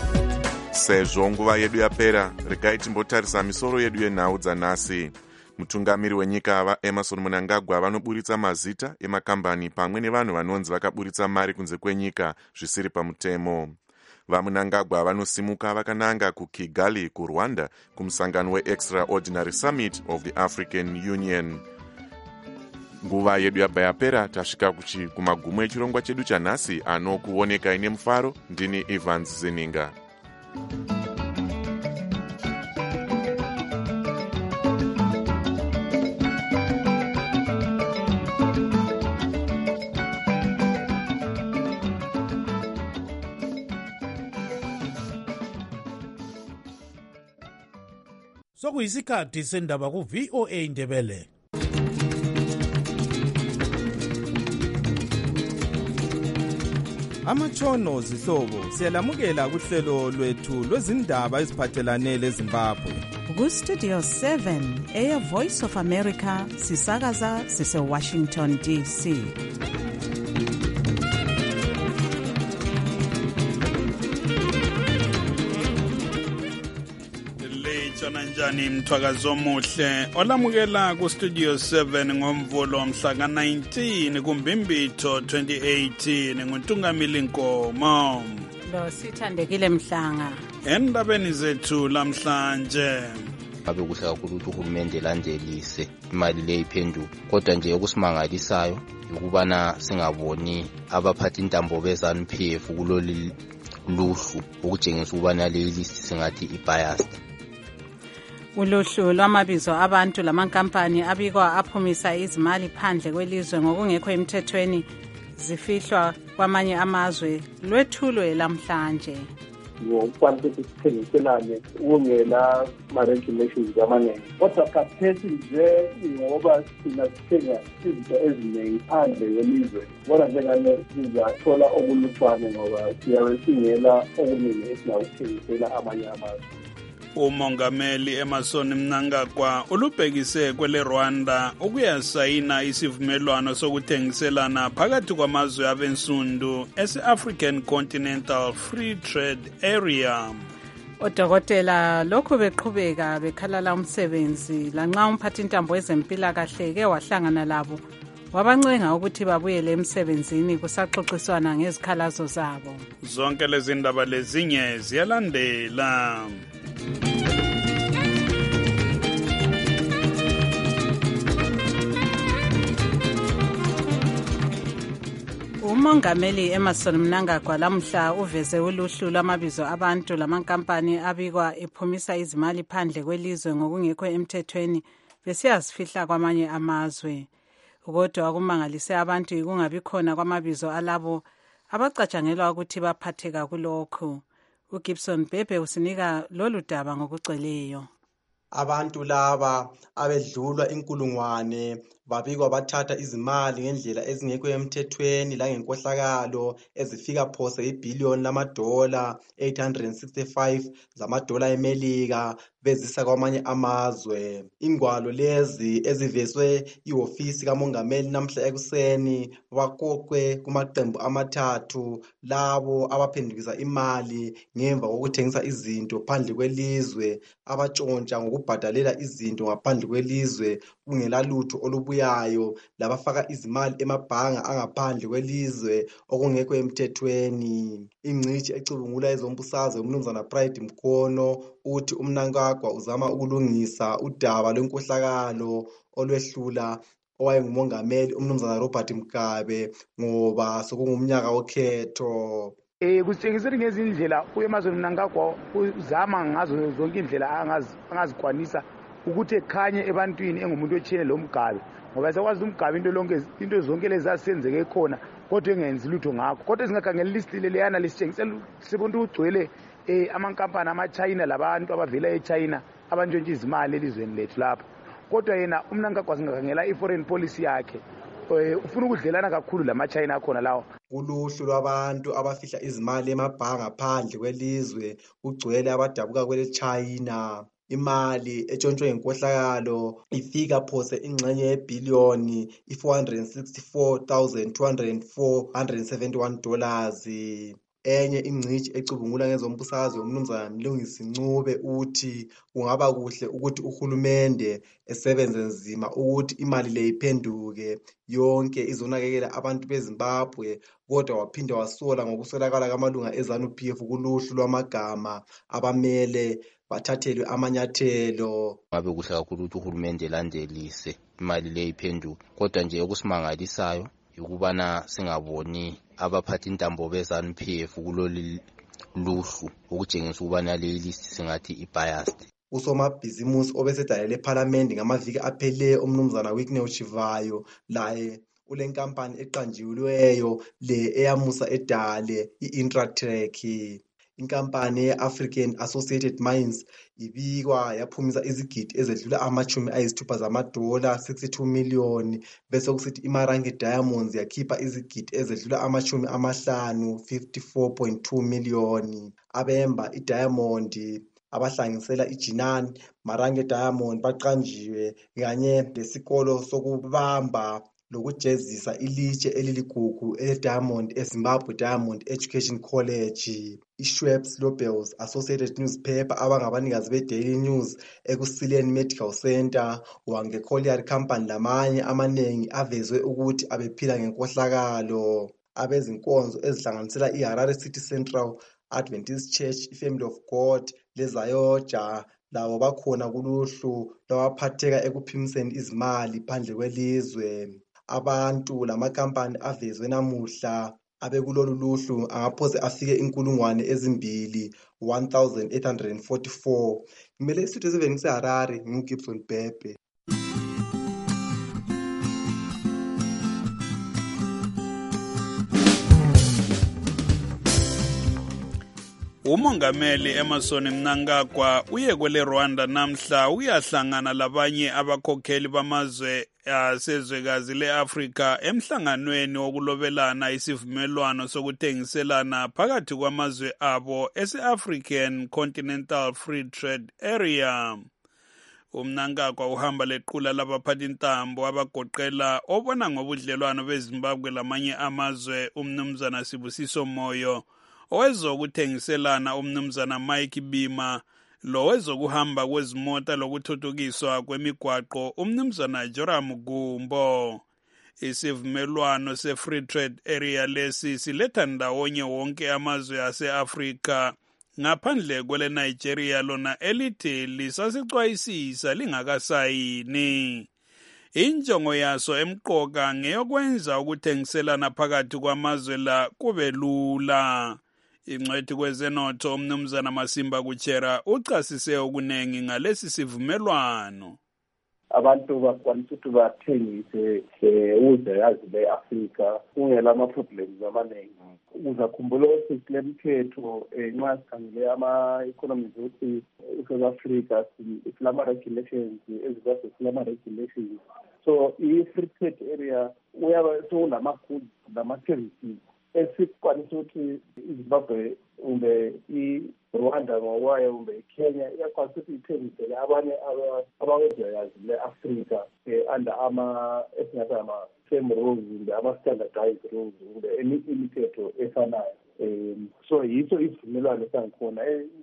E: sezvo nguva yedu yapera, regai timbotarisa misoro yedu yenhau dzanhasi. Mutungamiri wenyika vaEmmerson Mnangagwa vanoburitsa mazita emakambani pamwe nevanhu vanonzi vakaburitsa mari kunze kwenyika zvisiri pamutemo. VaMnangagwa vanosimuka vakananga kuKigali kuRwanda kumusangano weExtraordinary Summit of the African Union. Nguva yedu yabva yapera, tasvika kumagumo echirongwa chedu chanhasi anokuoneka ine mufaro. Ndini Evans Zeninga.
D: Sokuyisikhathi sendaba ku VOA Ndebele. Amatshono zihlobo siyalamukela kuhlelo lwethu lwezindaba eziphathelane leZimbabwe.
B: Ku Studio 7 Air Voice of America sisakaza sise Washington DC.
D: Njani mthwakazo omuhle olamukela ku Studio 7 ngomvulo mhla ka-19 kuMbimbitho 2018 nguNtungamili Nkomo.
C: Lo sithandekile Mhlanga.
D: Endabeni zethu lamhlanje.
U: Abe kuhle kakhulu ukuthi uhulumende landelise imali le iphenduka, kodwa nje okusimangalisayo ukubana singaboni abaphathi intambo beZANU-PF kulolu luhlu ukutshengisa ukubana le list singathi i-biased.
C: Uluhlu lwamabizo abantu lamankampani abikwa aphumisa izimali phandle kwelizwe ngokungekho emthethweni zifihlwa kwamanye amazwe lwethulwe lamhlanje.
V: Ngokufanele sithengiselane ungela ma-regulations amaningi, kodwa kaphesi nje ngoba sinathenga izinto eziningi phandle kwelizwe, bona njengane sizathola okulutshwane ngoba siyabe singela okuningi esingakuthengisela amanye amazwe.
D: Umongameli Emmerson Mnangagwa ulubhekise kwele Rwanda ukuyasayina isivumelwano sokuthengiselana phakathi kwamazwe abensundu ese-African Continental Free Trade Area.
C: Odokotela lokhu beqhubeka bekhalala umsebenzi lanxa umphathintambo wezempilakahle ke wahlangana labo wabancenga ukuthi babuyele emsebenzini kusaxoxiswana ngezikhalazo zabo.
D: Zonke lezi ndaba lezinye ziyalandela.
C: Umongameli Emmerson Mnangagwa lamhla uveze uluhlu lwamabizo abantu lamankampani abikwa ephumisa izimali phandle kwelizwe ngokungekho emthethweni besiyazifihla kwamanye amazwe. Kodwa akumangalise abantu ikungabi khona kwamabizo alabo abacatshangelwa ukuthi baphatheka kulokho. uGibson Bhebhe usinika lolu daba ngokugcweleyo.
W: Abantu laba abedlulwa inkulungwane babikwa bathatha izimali ngendlela ezingekho emthethweni langenkohlakalo ezifika phose ibhiliyoni lamadola 865 zamadola eMelika bezisa kwamanye amazwe. Ingwalo lezi ezivezwe ihofisi kamongameli namhla ekuseni baqoqwe kumaqembu amathathu labo abaphendukisa imali ngemva kokuthengisa izinto phandle kwelizwe, abatshontsha ngokubhadalela izinto ngaphandle kwelizwe kungela lutho olubuyayo, labafaka izimali emabhanga angaphandle kwelizwe okungekho emthethweni. Ingcitshi ecubungula ezombusazwe uMnumzana Pride Mkhono uthi uMnangagwa uzama ukulungisa udaba lwenkohlakalo olwehlula owayengumongameli uMnumzana Robert Mugabe ngoba sokungumnyaka wokhetho.
X: Kusitshengisela ngezindlela uEmmerson Mnangagwa uzama ngazo zonke indlela angazikwanisa ukuthi ekhanye ebantwini engumuntu otshene lo Mugabe, ngoba sekwazi uMugabe into zonke lezi zasenzeke khona kodwa engenzi lutho ngakho. Kodwa singakhangela list leleyana lisitshengisela sibonto ugcwele amankampani ama-China labantu abavela eChina abantshontsha izimali elizweni lethu lapha. Kodwa yena uMnangagwa singakhangela i-foreign policy yakhe ufuna ukudlelana kakhulu lama-China akhona lawo.
W: Uluhlu lwabantu abafihla izimali emabhanga phandle kwelizwe kugcwele abadabuka kwele-China. Imali etshontshwe ngenkohlakalo ifika phose ingxenye yebhiliyoni i-464,271 dollars. enye ingcitshi ecubungula ngezombusazwe umnumzana Mlungisi Ncube uthi kungaba kuhle ukuthi uhulumende esebenze nzima ukuthi imali le iphenduke yonke izonakekela abantu beZimbabwe, kodwa waphinda wasola ngokuswelakala kwamalunga eZANU-PF kuluhlu lwamagama abamele bathathelwe amanyathelo.
U: Ngabe kuhle kakhulu ukuthi uhulumende elandelise imali le iphenduke, kodwa nje okusimangalisayo ukubana singaboni abaphathi intambo beZANU-PF kulolu luhlu okutshengisa ukubana le list singathi i-biased.
W: Usomabhizimusi obesedalele ePhalamende ngamaviki apheleyo umnumzana Wicknell Chivayo laye ule nkampani eqanjiweyo le eyamusa edale i-Intratrack. Inkampani ye-African Associated Mines ibikwa yaphumisa izigidi ezedlula $60 zamadola 62 million, bese kusithi iMarange Diamonds yakhipha izigidi ezedlula $50 54.2 million. Abemba iDiamond abahlanganisela iJinan Marange Diamond baqanjiwe kanye lesikolo sokubamba lokujezisa ilitshe eliligugu ele-Diamond eZimbabwe Diamond Education College. I-Schweppes Lobels Associated Newspaper abangabanikazi be-Daily News eKusileni Medical Center, Wange Colliery Company lamanye amanengi avezwe ukuthi abephila ngenkohlakalo. Abezinkonzo ezihlanganisela iHarare City Central Adventist Church, iFamily of God leZayoja labo bakhona kuluhlu lwabaphatheka ekuphimiseni izimali phandle kwelizwe. Abantu lamakampani avezwe namuhla abekulolu luhlu angaphoze afike 2,1844. Kumele isitho esiveni seHarare nginguGibson Bhebhe.
D: Umongameli Emmerson Mnangagwa uye kwele Rwanda namhla uyahlangana labanye abakhokheli bamazwe asezwekazi leAfrika emhlanganweni wokulobelana isivumelwano sokuthengiselana phakathi kwamazwe abo ese-African Continental Free Trade Area. UMnangagwa uhamba lequla labaphathintambo abagoqela obona ngobudlelwano beZimbabwe lamanye amazwe umnumzana Sibusiso Moyo, owezokuthengiselana umnumzana Mike Bima, lo wezokuhamba kwezimota lokuthuthukiswa kwemigwaqo umnumzana Joram Gumbo. Isivumelwano se-Free Trade Area lesi siletha ndawonye wonke amazwe ase-Afrika ngaphandle kwele Nigeria lona elithi lisasicwayisisa lingakasayini. Injongo yaso emqoka ngeyokwenza ukuthengiselana phakathi kwamazwe la kube lula. Ingcwethi kwezenotho umnumzana Masimba Kuchera uchasise okunengi ngalesi sivumelwano.
V: Abantu bakwanisa ukuthi bathengise uzwekazi le-Afrika kungela ama-problems amaningi. Uzakhumbula ukuthi kule mithetho nxa sikhangele ama-economies ukuthi i-South Africa silama-regulations ezikwase silama-regulations. So i-Free Trade Area sekunama-goods nama-services esikwanisa ukuthi iZimbabwe umbe iRwanda ngokwayo umbe iKenya iyakwanisa ukuthi ithengisele abanye abawezwekazi le-Afrika under esingathi ama-same rules umbe ama-standardized rules umbe imithetho efanayo. So yiso isivumelwano sangikhona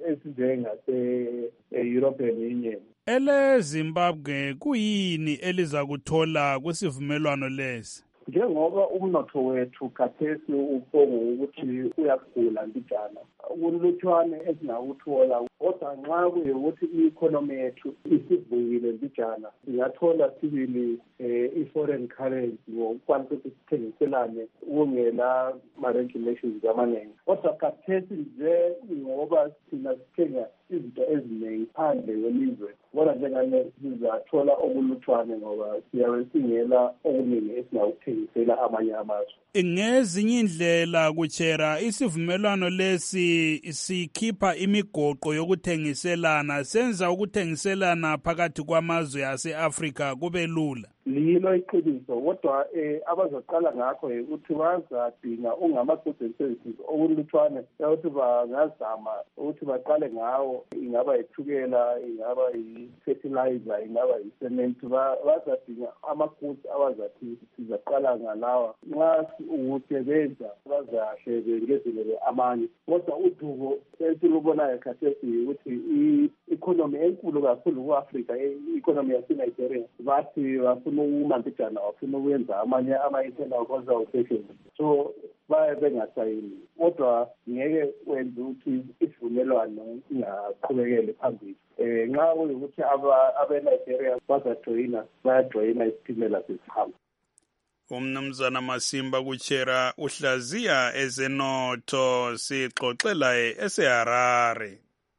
V: esinjengase-European Union.
D: EleZimbabwe kuyini eliza kuthola kwisivumelwano lesi?
V: Njengoba umnotho wethu khathesi uphongo ukuthi uyakhula mbijana kulutshwane esingakuthola, kodwa nxa kuyukuthi i-economy yethu isivukile mbijana singathola sibili i-foreign currency ngokukwanisa ukuthi sithengiselane kungela ma-regulations amaningi. Kodwa khathesi nje ngoba thina sithenga izinto eziningi phandle kwelizwe, bona njengane sizathola okulutshwane ngoba siyabe singela okuningi esingakuthengisela amanye amazwe.
D: Ngezinye indlela Kuchera, isivumelwano lesi sikhipha imigoqo yokuthengiselana, senza ukuthengiselana phakathi kwamazwe ase-Afrika kube lula.
V: lilo iqiniso kodwa abazaqala ngakho ukuthi bazadinga ongama-goods and services okulutshwane ukuthi bangazama ukuthi baqale ngawo, ingaba yithukela, ingaba yi-fertilizer, ingaba yi-cement. Bazadinga ama-goods abazathi sizaqala ngalawa. Nxa ukusebenza bazahle bengezelele amanye, kodwa udubo esilubonayo khathesi ukuthi i-economy enkulu kakhulu ku-Afrika, i-economy yaseNigeria, bathi bafuna ukumambijana, bafuna ukwenza amanye ama-internal consultations, so baye bengasayini. Kodwa ngeke wenze ukuthi isivumelwano ingaqhubekele phambili. Nxa kuyukuthi abe-Nigeria bayajoyina isitimela sesihamba.
D: Umnumzana Masimba Kuchera uhlaziya ezenotho, sixoxela eseHarare.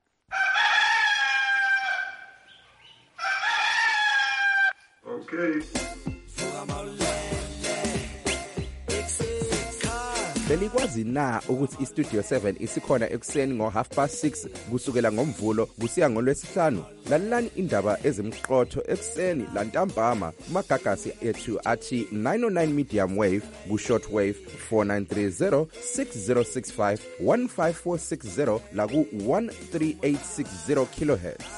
F: Okay.
G: Belikwazi na ukuthi iStudio 7 isikhona ekuseni ngo6:30 kusukela ngoMvulo kusiya ngoLwesihlanu? Lalelani indaba ezimqotho ekuseni lantambama kumagagasi ethu athi 909 medium wave ku-short wave 4930 6065 15460 la ku-13860 kilohertz.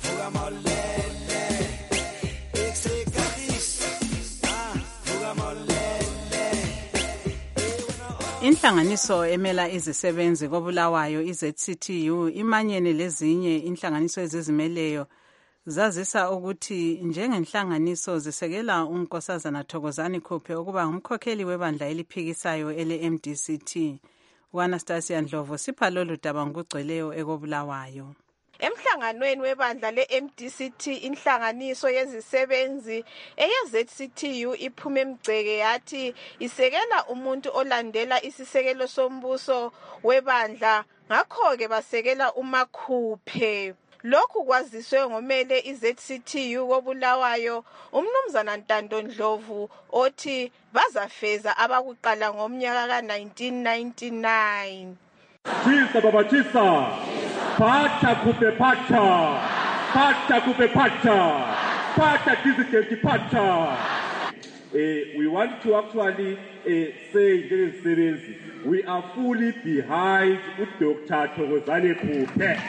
C: Inhlanganiso emela izisebenzi koBulawayo iZCTU imanyene lezinye inhlanganiso ezizimeleyo zazisa ukuthi njengenhlanganiso zisekela uNkosazana Thokozani Khuphe ukuba ngumkhokheli webandla eliphikisayo ele-MDCT. U-Anastasia Ndlovu sipha lolu daba ngokugcweleyo ekoBulawayo.
H: Emhlanganweni webandla le-MDCT inhlanganiso yezisebenzi eye-ZCTU iphume emgceke yathi isekela umuntu olandela isisekelo sombuso webandla, ngakho-ke basekela uMakhuphe. Lokhu kwaziswe ngomele iZCTU koBulawayo umnumzana Ntando Ndlovu othi bazafeza abakuqala ngomnyaka ka-1999.
J: Chisa baba chisa. Pacha Khuphe pacha. Pacha Khuphe pacha. Pacha Kizikenti pacha. We want to actually say we are fully behind Dr. Thokozani Khuphe.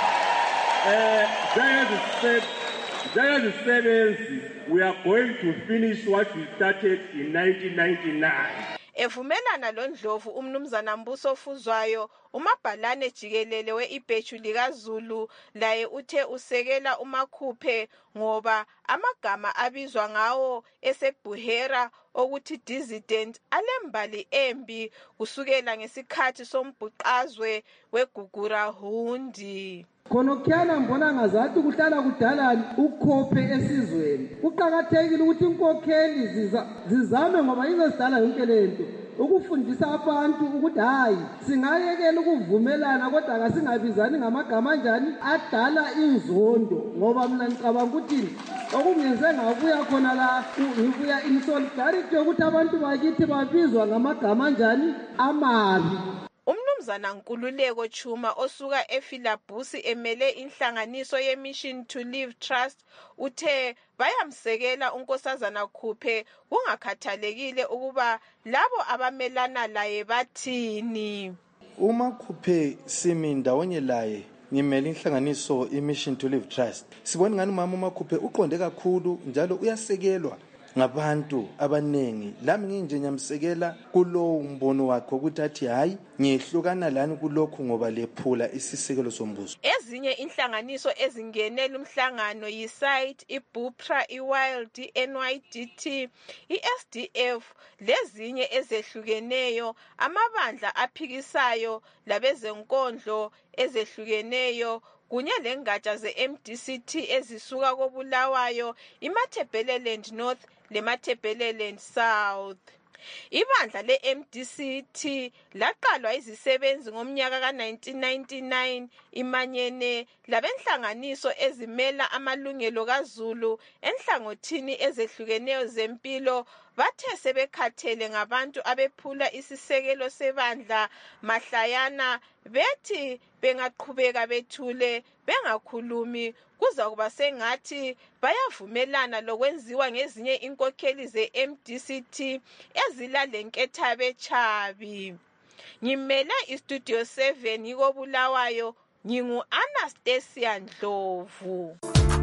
J: We are going to finish what we started in 1999.
H: Evumelana lo Ndlovu umnumzana Mbuso Fuzwayo umabhalane jikelele we-ibheju likaZulu laye uthe usekela uMakhuphe ngoba amagama abizwa ngawo eseBuhera okuthi dissident alembali embi kusukela ngesikhathi sombhuqazwe weGugura Hundi.
Y: Khonokuyana mbona ngazathi kuhlala kudalani ukhophe esizweni. Kuqakathekile ukuthi inkokheli zizame ngoba izozidala yonke lento ukufundisa abantu ukuthi hayi singayekela ukuvumelana kodwa akasingabizani ngamagama anjani adala inzondo, ngoba mina ngicabanga ukuthi okungenze ngabuya khona la ngibuya in solidarity ukuthi abantu bakithi babizwa ngamagama anjani amabi.
H: Umnumzana Nkululeko Chuma osuka eFilabusi emele inhlanganiso ye-Mission to Live Trust uthe bayamsekela uNkosazana Khuphe kungakhathalekile ukuba labo abamelana laye bathini.
Z: Uma Khuphe simi ndawonye laye ngimele inhlanganiso i-Mission to Live Trust. Sibona ngani umama uMakhuphe uqonde kakhulu njalo uyasekelwa ngabantu abanengi. Lami nginje nyamsekela kulowo mbono wakhe ukuthi athi hayi ngihlukana lani kulokhu ngoba lephula isisekelo sombuso.
H: Ezinye inhlanganiso ezingenela umhlangano yiSite, iBupra, iWild, iNYDT, iSDF lezinye ezehlukeneyo, amabandla aphikisayo labezenkondlo ezehlukeneyo kunye lengatsha ze-MDCT ezisuka koBulawayo, iMatabeleland North leMatabeleland South. Ibandla le-MDCT laqalwa izisebenzi ngomnyaka ka-1999 imanyene labenhlanganiso ezimela amalungelo kaZulu enhlangothini ezehlukeneyo zempilo bathe sebekhathele ngabantu abephula isisekelo sebandla mahlayana bethi bengaqhubeka bethule bengakhulumi kuza kuba sengathi bayavumelana lokwenziwa ngezinye inkokheli ze-MDCT ezilalenketha bechabi. Ngimele istudio 7 yikobulawayo, ngingu-Anastasia Ndlovu.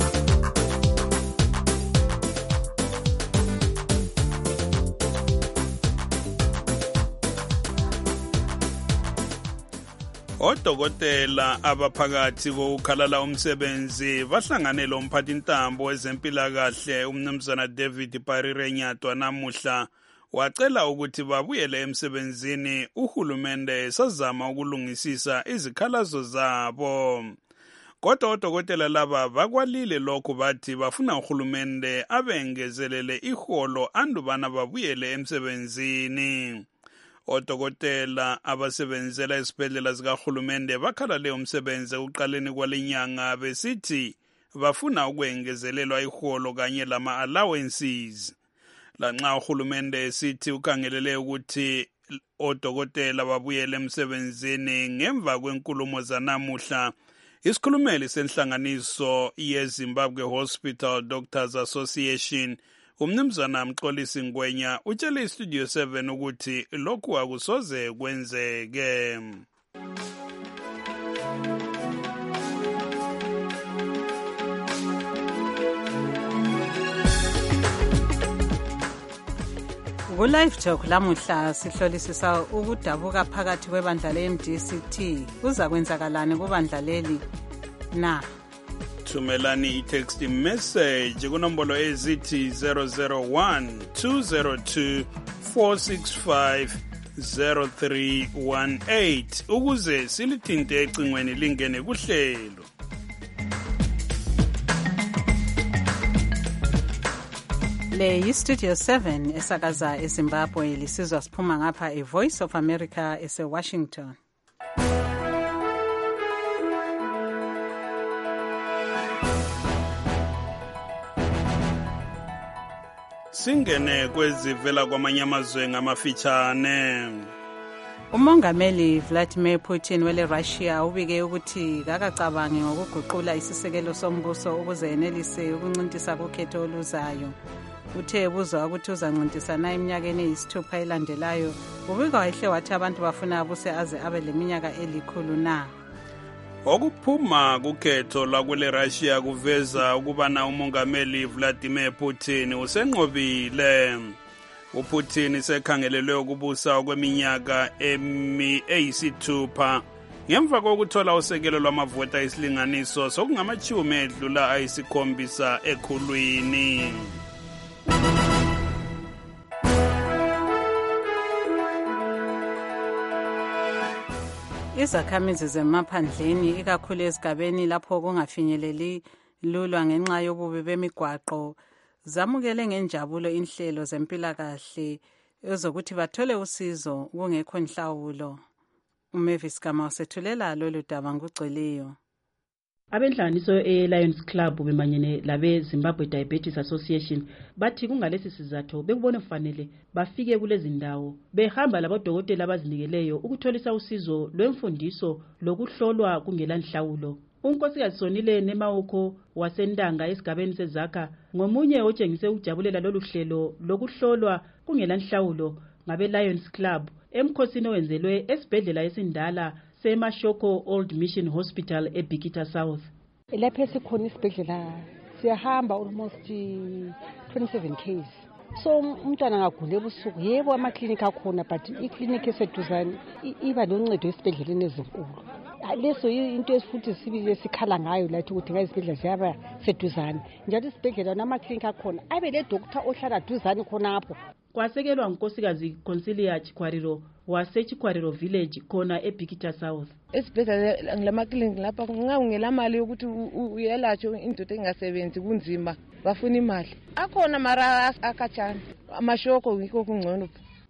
D: Odokotela abaphakathi kokukhalala umsebenzi bahlangane lo mphathintambo wezempilakahle umnumzana David Parire Nyatwa namuhla wacela ukuthi babuyele emsebenzini uhulumende sazama ukulungisisa izikhalazo zabo. Kodwa odokotela laba bakwalile lokho bathi bafuna uhulumende abengezelele iholo andubana babuyele emsebenzini. Odokotela abasebenzela esibhedlela zikahulumende bakhalale umsebenzi ekuqaleni kwalenyanga besithi bafuna ukwengezelelwa iholo kanye lama-allowances. Lanxa uhulumende esithi ukhangelele ukuthi odokotela babuyele emsebenzini ngemva kwenkulumo zanamuhla, isikhulumeli senhlanganiso yeZimbabwe Hospital Doctors Association umnumzana Mxolisi Ngwenya utshele istudio 7 ukuthi lokhu akusoze kwenzeke.
C: Ku-Live Talk lamuhla sihlolisisa ukudabuka phakathi kwebandla le-MDCT. Kuza kwenzakalani kubandla leli na?
D: Thumelani i-text message kunombolo ezithi 001-202-465-0318 ukuze silithinte ecingweni lingene kuhlelo.
C: Le yi-Studio 7 esakaza eZimbabwe lisizwa siphuma ngapha e-Voice of America ese-Washington.
D: Singene kwezivela kwamanye amazwe ngamafitshane.
C: Umongameli Vladimir Putin wele Russia ubike ukuthi kakacabangi ngokuguqula isisekelo sombuso ukuze enelise ukuncintisa kukhetho oluzayo. Uthe ebuzwa ukuthi uzancintisana eminyakeni eyisithupha elandelayo, ubika wahle wathi abantu bafuna abuse aze abe leminyaka elikhulu na.
D: Okuphuma kukhetho lwakwele Russia kuveza ukubana umongameli Vladimir Putin usenqobile. uPutin sekhangelelwe ukubusa kweminyaka eyisithupha ngemva kokuthola usekelo lwamavota isilinganiso sokungamachumi edlula ayisikhombisa ekhulwini.
C: Izakhamizi zemaphandleni ikakhulu ezigabeni lapho kungafinyeleli lulwa ngenxa yobubi bemigwaqo zamukele ngenjabulo inhlelo zempilakahle ezokuthi bathole usizo kungekho nhlawulo. uMavis Gama usethulela lolu daba ngugcweleyo.
A: Abenhlanganiso e-Lions Club bemanyene labe Zimbabwe Diabetes Association bathi kungalesi sizathu bekubona kufanele bafike kulezi ndawo behamba labodokotela abazinikeleyo ukutholisa usizo lwemfundiso lokuhlolwa kungelanhlawulo. Unkosikazi Sonile Nemawuko wasendanga esigabeni sezakha ngomunye otshengise ukujabulela lolu hlelo lokuhlolwa kungelanhlawulo ngabe-Lions Club emkhosini owenzelwe esibhedlela esindala seMashoko Old Mission Hospital eBikita South.
I: Lapha esikhona isibhedlela siyahamba almost 27 km. So umntwana angagula ebusuku yebo amaklinika akhona but iklinika eseduzane iba loncedo esibhedleleni ezinkulu. Leso into esifuthi sibile sikhala ngayo lathi ukuthi ngayisibhedlela siyaba seduzane. Njalo isibhedlela namaklinika akhona abe le doctor ohlala duzane khonapho.
A: Kwasekelwa unkosikazi Consilia Chikwariro waseChikwariro village khona eBikita South.
L: Esibhedlela ngelamaklinika lapha ngingela mali yokuthi uyelatshwe indoda engasebenzi kunzima bafuna imali. Akhona mara akachana amashoko ngikho kungcono.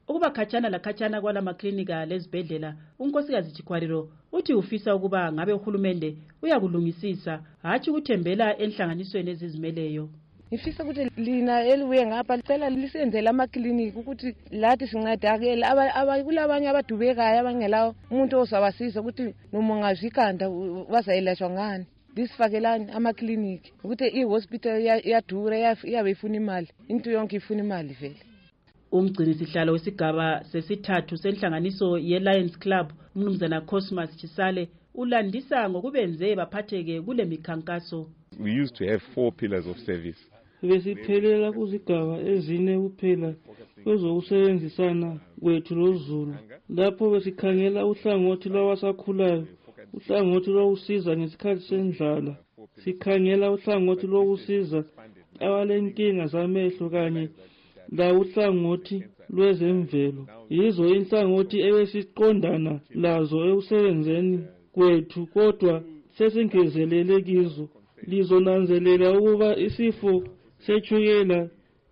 A: ukuba khatshana lakhatshana kwala maklinika lezibhedlela. Unkosikazi Chikhwariro uthi ufisa ukuba ngabe uhulumende uyakulungisisa hatshi ukuthembela enhlanganisweni ezizimeleyo.
L: Ngifisa ukuthi lina elibuye ngapha licela lisenzele amaklinikhi ukuthi lathi sincedakele kulabanye abadubekayo abangela umuntu ozabasiza ukuthi noma ungazikanda bazayelashwa ngani. Lisifakelani amaklinikhi ukuthi i-hospital iyadura iyabe ifuna imali, into yonke ifuna imali vele.
A: Umgcini sihlalo wesigaba sesithathu senhlanganiso ye-Lions Club umnumzana Cosmas Chisale ulandisa ngokubenze baphatheke kule mikhankaso.
M: We used to have 4 pillars of service.
N: Besiphelela kuzigaba ezine kuphela kwezokusebenzisana kwethu loZulu. Lapho besikhangela uhlangothi lwabasakhulayo, uhlangothi lokusiza ngesikhathi sendlala, sikhangela uhlangothi lokusiza abalenkinga zamehlo kanye la uhlangothi lwezemvelo. Yizo inhlangothi ebesiqondana lazo ekusebenzeni kwethu, kodwa sesingezelele kizo. Lizonanzelela ukuba isifo sethukela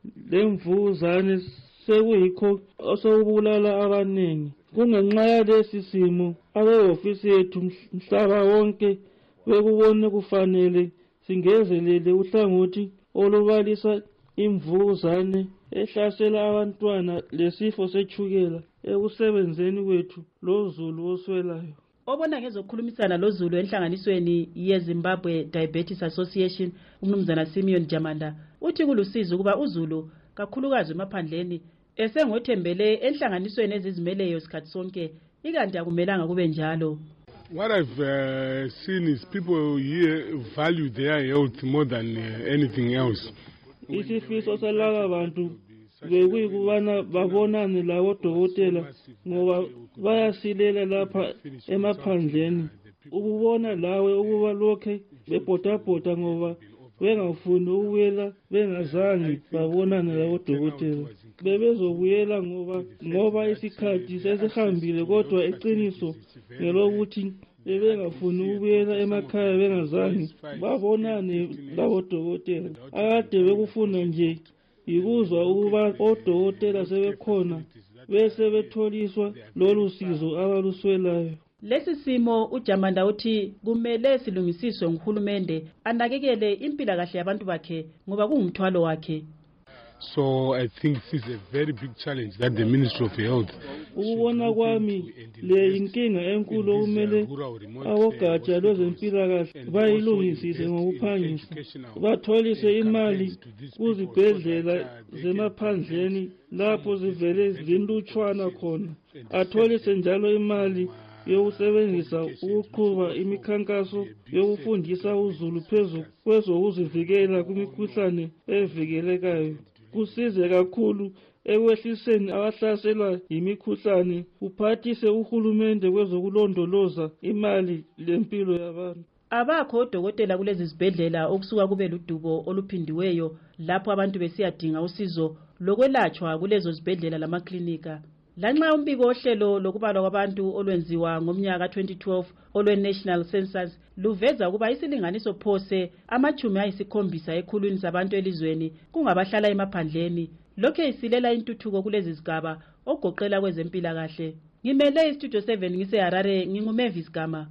N: lemvukuzane sekuyikho osokubulala abaningi. Kungenxa yalesi simo abehofisi yethu mhlaba wonke bekubone kufanele singezelele uhlangothi olubalisa imvukuzane ehlasela abantwana lesifo sethukela ekusebenzeni kwethu loZulu oswelayo.
A: Obona ngezokhulumisana loZulu enhlanganisweni yeZimbabwe Diabetes Association umnumzana Simeon Jamanda uthi kulusizo kuba uZulu kakhulukazi emaphandleni esengothembele enhlanganisweni ezizimeleyo isikhathi sonke ikanti akumelanga kube njalo.
P: What I've seen is people here value their health more than anything else.
N: Isifiso salaka bantu bekuyikubana babonane lawo dokotela ngoba bayasilela lapha emaphandleni. Ukubona lawe ukuba lokhe bebhodabhoda ngoba bengafuni ukuyela bengazange babonane lawo dokotela. Bebezobuyela ngoba isikhathi sesihambile, kodwa iqiniso ngelokuthi bebengafuni ukuyela emakhaya bengazange babonane lawo dokotela. Akade bekufuna nje ikuzwa ukuba odokotela sebekhona bese betholiswa lolu sizo abaluswelayo.
A: Lesi simo uJamanda uthi kumele silungisiswe nguhulumende anakekele impilakahle yabantu bakhe ngoba kungumthwalo wakhe.
P: So I think this is a very big challenge that the Ministry of Health.
N: Ukubona kwami le inkinga enkulu okumele abogatsha lwezempilakahle bayilungisise ngokuphangisa, batholise imali kuzibhedlela zemaphandleni lapho zivele zinlutshwana khona, atholise njalo imali yokusebenzisa ukuqhuba imikhankaso yokufundisa uZulu phezu kwezokuzivikela kumikhuhlane evikelekayo. Kusize kakhulu ekwehliseni abahlaselwa yimikhuhlane, uphathise uhulumende kwezokulondoloza imali lempilo yabantu.
A: Abakho odokotela kulezi zibhedlela okusuka kube ludubo oluphindiweyo lapho abantu besiyadinga usizo lokwelatshwa kulezo zibhedlela lamaklinika. Lanxa umbiko ohlelo lokubalwa kwabantu olwenziwa ngomnyaka 2012 olwe-National Census luveza ukuba isilinganiso phose ama-70 ekhulwini zabantu elizweni kungabahlala emaphandleni, lokhe isilela intuthuko kulezi zigaba ogoqela kwezempilakahle. Ngimele iStudio 7 ngise-Harare, nginguMavis Gama.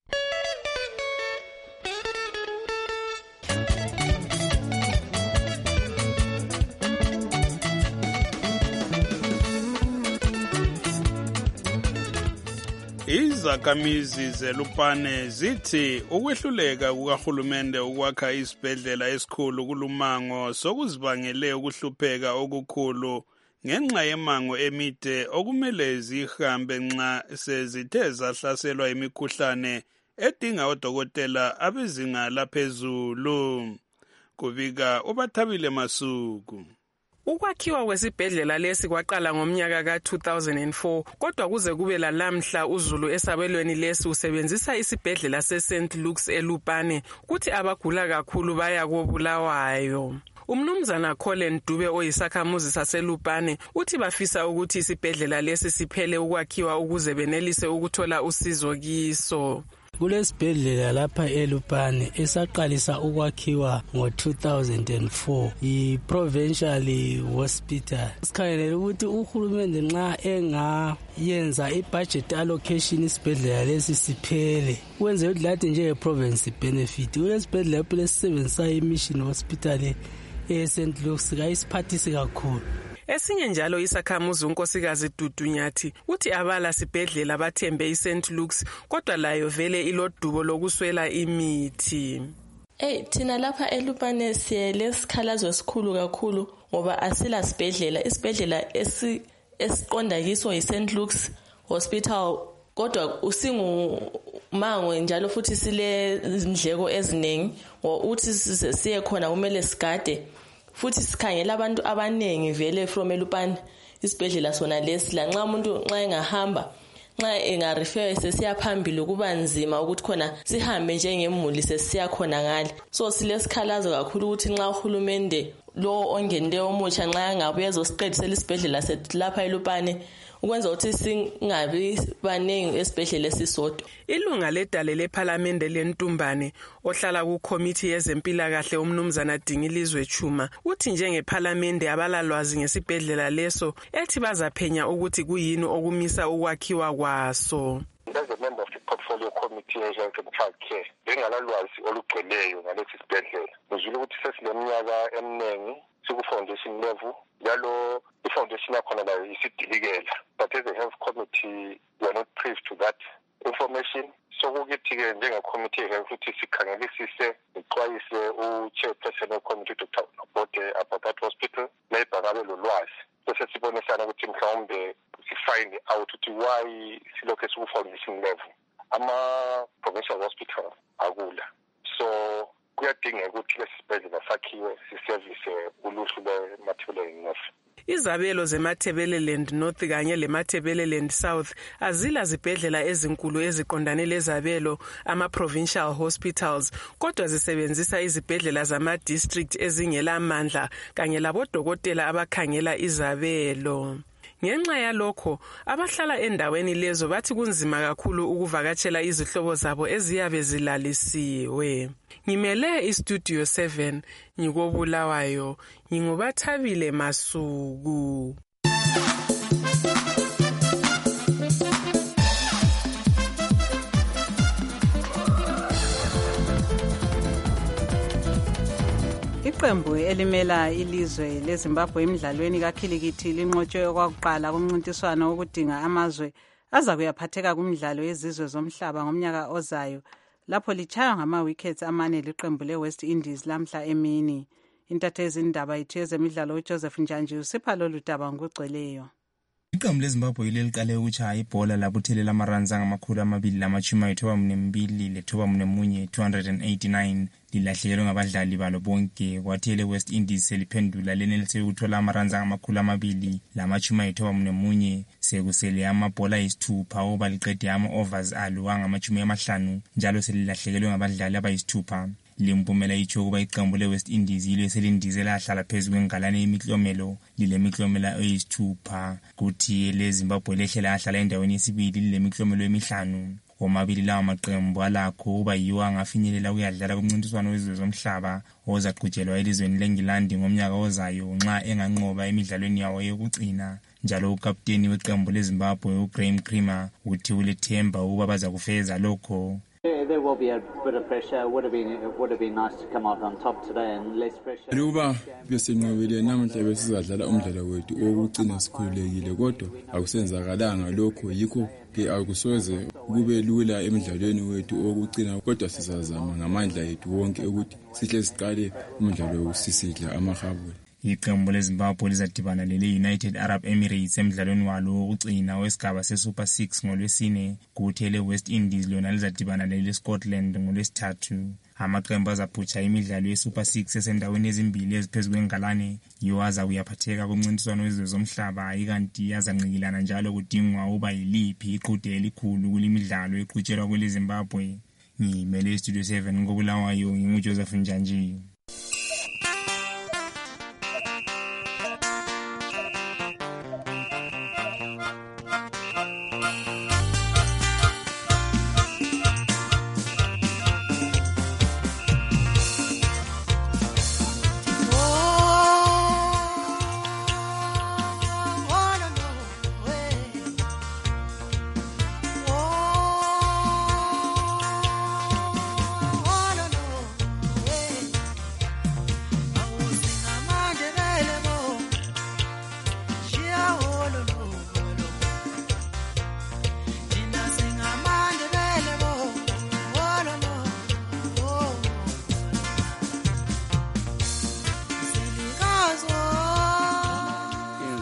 D: Izakhamizi zeLupane zithi ukwehluleka kukahulumende ukwakha isibhedlela esikhulu kulumango sokuzibangele ukuhlupheka okukhulu ngenxa yemango emide okumele zihambe nxa sezithe zahlaselwa imikhuhlane edinga odokotela abezinga laphezulu. Kubika uBathabile Masuku.
Q: Ukwakhiwa kwesibhedlela lesi kwaqala ngomnyaka ka-2004, kodwa kuze kube lalamhla uZulu esabelweni lesi usebenzisa isibhedlela se-St. Luke's eLupane, kuthi abagula kakhulu baya koBulawayo. Umnumzana Colin Dube oyisakhamuzi saseLupane uthi bafisa ukuthi isibhedlela lesi siphele ukwakhiwa ukuze benelise ukuthola usizo kiso.
E: Kulesibhedlela lapha eLupane esaqalisa ukwakhiwa ngo-2004 i-Provincial Hospital. Sikhangelele ukuthi uhulumende nxa engayenza i-budget allocation isibhedlela lesi siphele kwenze ukuthi lathi njenge-province benefit. Kulesibhedlela lapho lesisebenzisa i-Mission Hospital e-St. Luke's kayisiphathisi kakhulu.
Q: Esinye njalo isakhamuzi unkosikazi Dudu Nyathi uthi abala sibhedlela bathembe iSt. Luke's kodwa layo vele ilodubo lokuswela imithi.
K: Thina lapha eLupane siyelesikhalazo esikhulu kakhulu ngoba asila sibhedlela. Isibhedlela esiqonda kiso iSt. Luke's Hospital kodwa usingumango njalo futhi sile izindleko eziningi uthi siye khona kumele sigade futhi sikhangela abantu abanengi vele from eLupane isibhedlela sona lesi la nxa umuntu nxa engahamba nxa engarefer sesiya phambili kuba nzima ukuthi khona sihambe njengemuli sesiya khona ngale. So silesikhalazo kakhulu ukuthi nxa uhulumende lo ongenile omutsha nxa engabuye ezosiqedisela isibhedlela sethu lapha eLupane ukwenza ukuthi singabi banengi esibhedlela esisodwa.
Q: Ilunga ledale lephalamende leNtumbane ohlala kukomiti yezempilakahle umnumzana Dingilizwe Chuma uthi njengephalamende abalalwazi ngesibhedlela leso ethi bazaphenya ukuthi kuyini okumisa ukwakhiwa kwaso.
O: As a member of the portfolio committee of health and child care, bengalalwazi olugcweleyo ngalesi sibhedlela. Ngizwile ukuthi sesileminyaka eminingi siku-foundation level njalo i-foundation yakhona layo isidilikela. But as a health committee, we are not privy to that information. So kukithi-ke njenge-committee health ukuthi sikhangelisise ixwayise u-chairperson we-committee Dr. Nobote about that hospital nayibhakabe lolwazi. Bese sibonisana ukuthi mhlawumbe si-find out ukuthi why silokhu siku-foundation level. Ama-provincial hospital akula. So kuyadingeka ukuthi lesibhedlela sakhiwe sisevise uluhlu lwe-Matabeleland North.
Q: Izabelo zeMatabeleland North kanye leMatabeleland South azila zibhedlela ezinkulu eziqondane lezabelo ama-provincial hospitals kodwa zisebenzisa izibhedlela zama-district ezingelamandla kanye labodokotela abakhangela izabelo. Ngenxa yalokho abahlala endaweni lezo bathi kunzima kakhulu ukuvakatshela izihlobo zabo eziyabe zilalisiwe. Ngimele iStudio 7 ngikobulawayo ngingubathabile Masuku.
C: Iqembu elimela ilizwe leZimbabwe emidlalweni kakhilikithi linqotshwe okwakuqala kumncintiswano wokudinga amazwe aza kuyaphatheka kumidlalo yezizwe zomhlaba ngomnyaka ozayo lapho litshaywa ngama-wickets amane liqembu leWest Indies lamhla emini. Intatheli indaba yethu yezemidlalo uJoseph Njanji usipha lolu daba ngokugcweleyo.
R: Iqembu leZimbabwe liqale ukuchaya ibhola labuthelela amaruns angama-92 le-91 289 lilahlekelwe ngabadlali balo bonke kwathi eleWest Indies seliphendula lenelise ukuthola amaruns angama-91 sekusele amabhola ayisithupha oba liqede ama-overs alo angama-50 njalo selilahlekelwe ngabadlali abayisithupha. Limpumela itsho ukuba iqembu leWest Indies yilo eselindize lahlala phezu kwengalane yemiklomelo lilemiklomela eyisithupha kuthi eleZimbabwe lehle lahlala endaweni yesibili lilemiklomelo emihlanu. Omabili lawa maqembu alakho uba yiwo angafinyelela ukuyadlala kumncintiswano wezizwe zomhlaba ozaqhutshelwa elizweni leNgilandi ngomnyaka ozayo nxa enganqoba emidlalweni yawo yokugcina. Njalo ukapteni weqembu leZimbabwe uGraham Creamer uthi ulethemba ukuba baza kufeza lokho.
S: There will be a bit of pressure. It would have been nice to come out on top today and less pressure.
T: Ukuba besenqobile namhla besizadlala umdlalo wethu okugcina sikhululekile kodwa akusenzakalanga lokho yikho ke akusoze kube lula emidlalweni wethu okugcina kodwa sizazama ngamandla ethu wonke ukuthi sihle siqale umdlalo sisidla amahabula.
R: Iqembu leZimbabwe lizadibana lele-United Arab Emirates emidlalweni walo wokugcina wesigaba se-Super 6 ngolwesine kuthi ele-West Indies lona lizadibana lele-Scotland ngolwesithathu. Amaqembu azaphutsha imidlalo ye-Super 6 esendaweni ezimbili eziphezu kwengalane yiwo aza kuyaphatheka kumncintiswano wezizwe zomhlaba ikanti azancikilana njalo kudingwa uba yiliphi iqhude elikhulu kulimidlalo eqhutshelwa kweleZimbabwe. Ngimele iStudio 7 ngobulawayo nginguJoseph Njanji.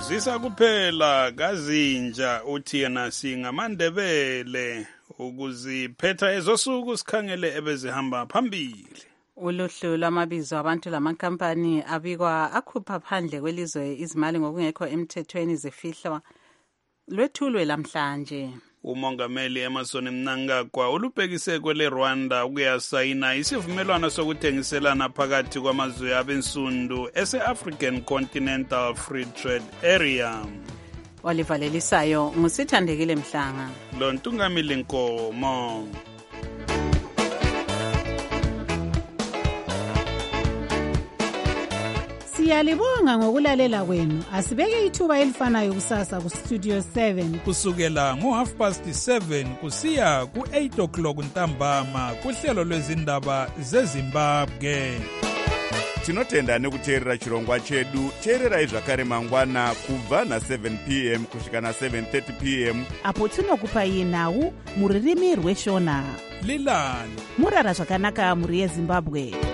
D: zisa kuphela kazinja uthi yena singamandebele ukuziphetha ezosuku sikhangele ebezihamba phambili.
C: Uluhlu lwamabizo abantu lamankampani abikwa akhupha phandle kwelizwe izimali ngokungekho emthethweni zifihlwa lwethulwe lamhlanje.
D: Umongameli Emmerson Mnangagwa ulubhekise kwele Rwanda ukuyasayina isivumelwano sokuthengiselana phakathi kwamazwe abensundu ese-African Continental Free Trade Area.
C: Walivalelisayo ngusithandekile Mhlanga.
D: Lo Ntungamili Nkomo.
B: Siyalibonga ngokulalela kwenu. Asibeke ithuba elifanayo kusasa ku Studio 7
F: kusukela ngo7:30 kusiya ku8:00 ntambama kuhlelo lwezindaba zeZimbabwe.
U: Tinotenda nekuteerera chirongwa chedu. Teererai zvakare mangwana kubva na7 p.m. kusvika na7:30 p.m.
B: apo tinokupai nhau muririmi rweshona.
F: Lilani
B: murara zvakanaka muri yeZimbabwe.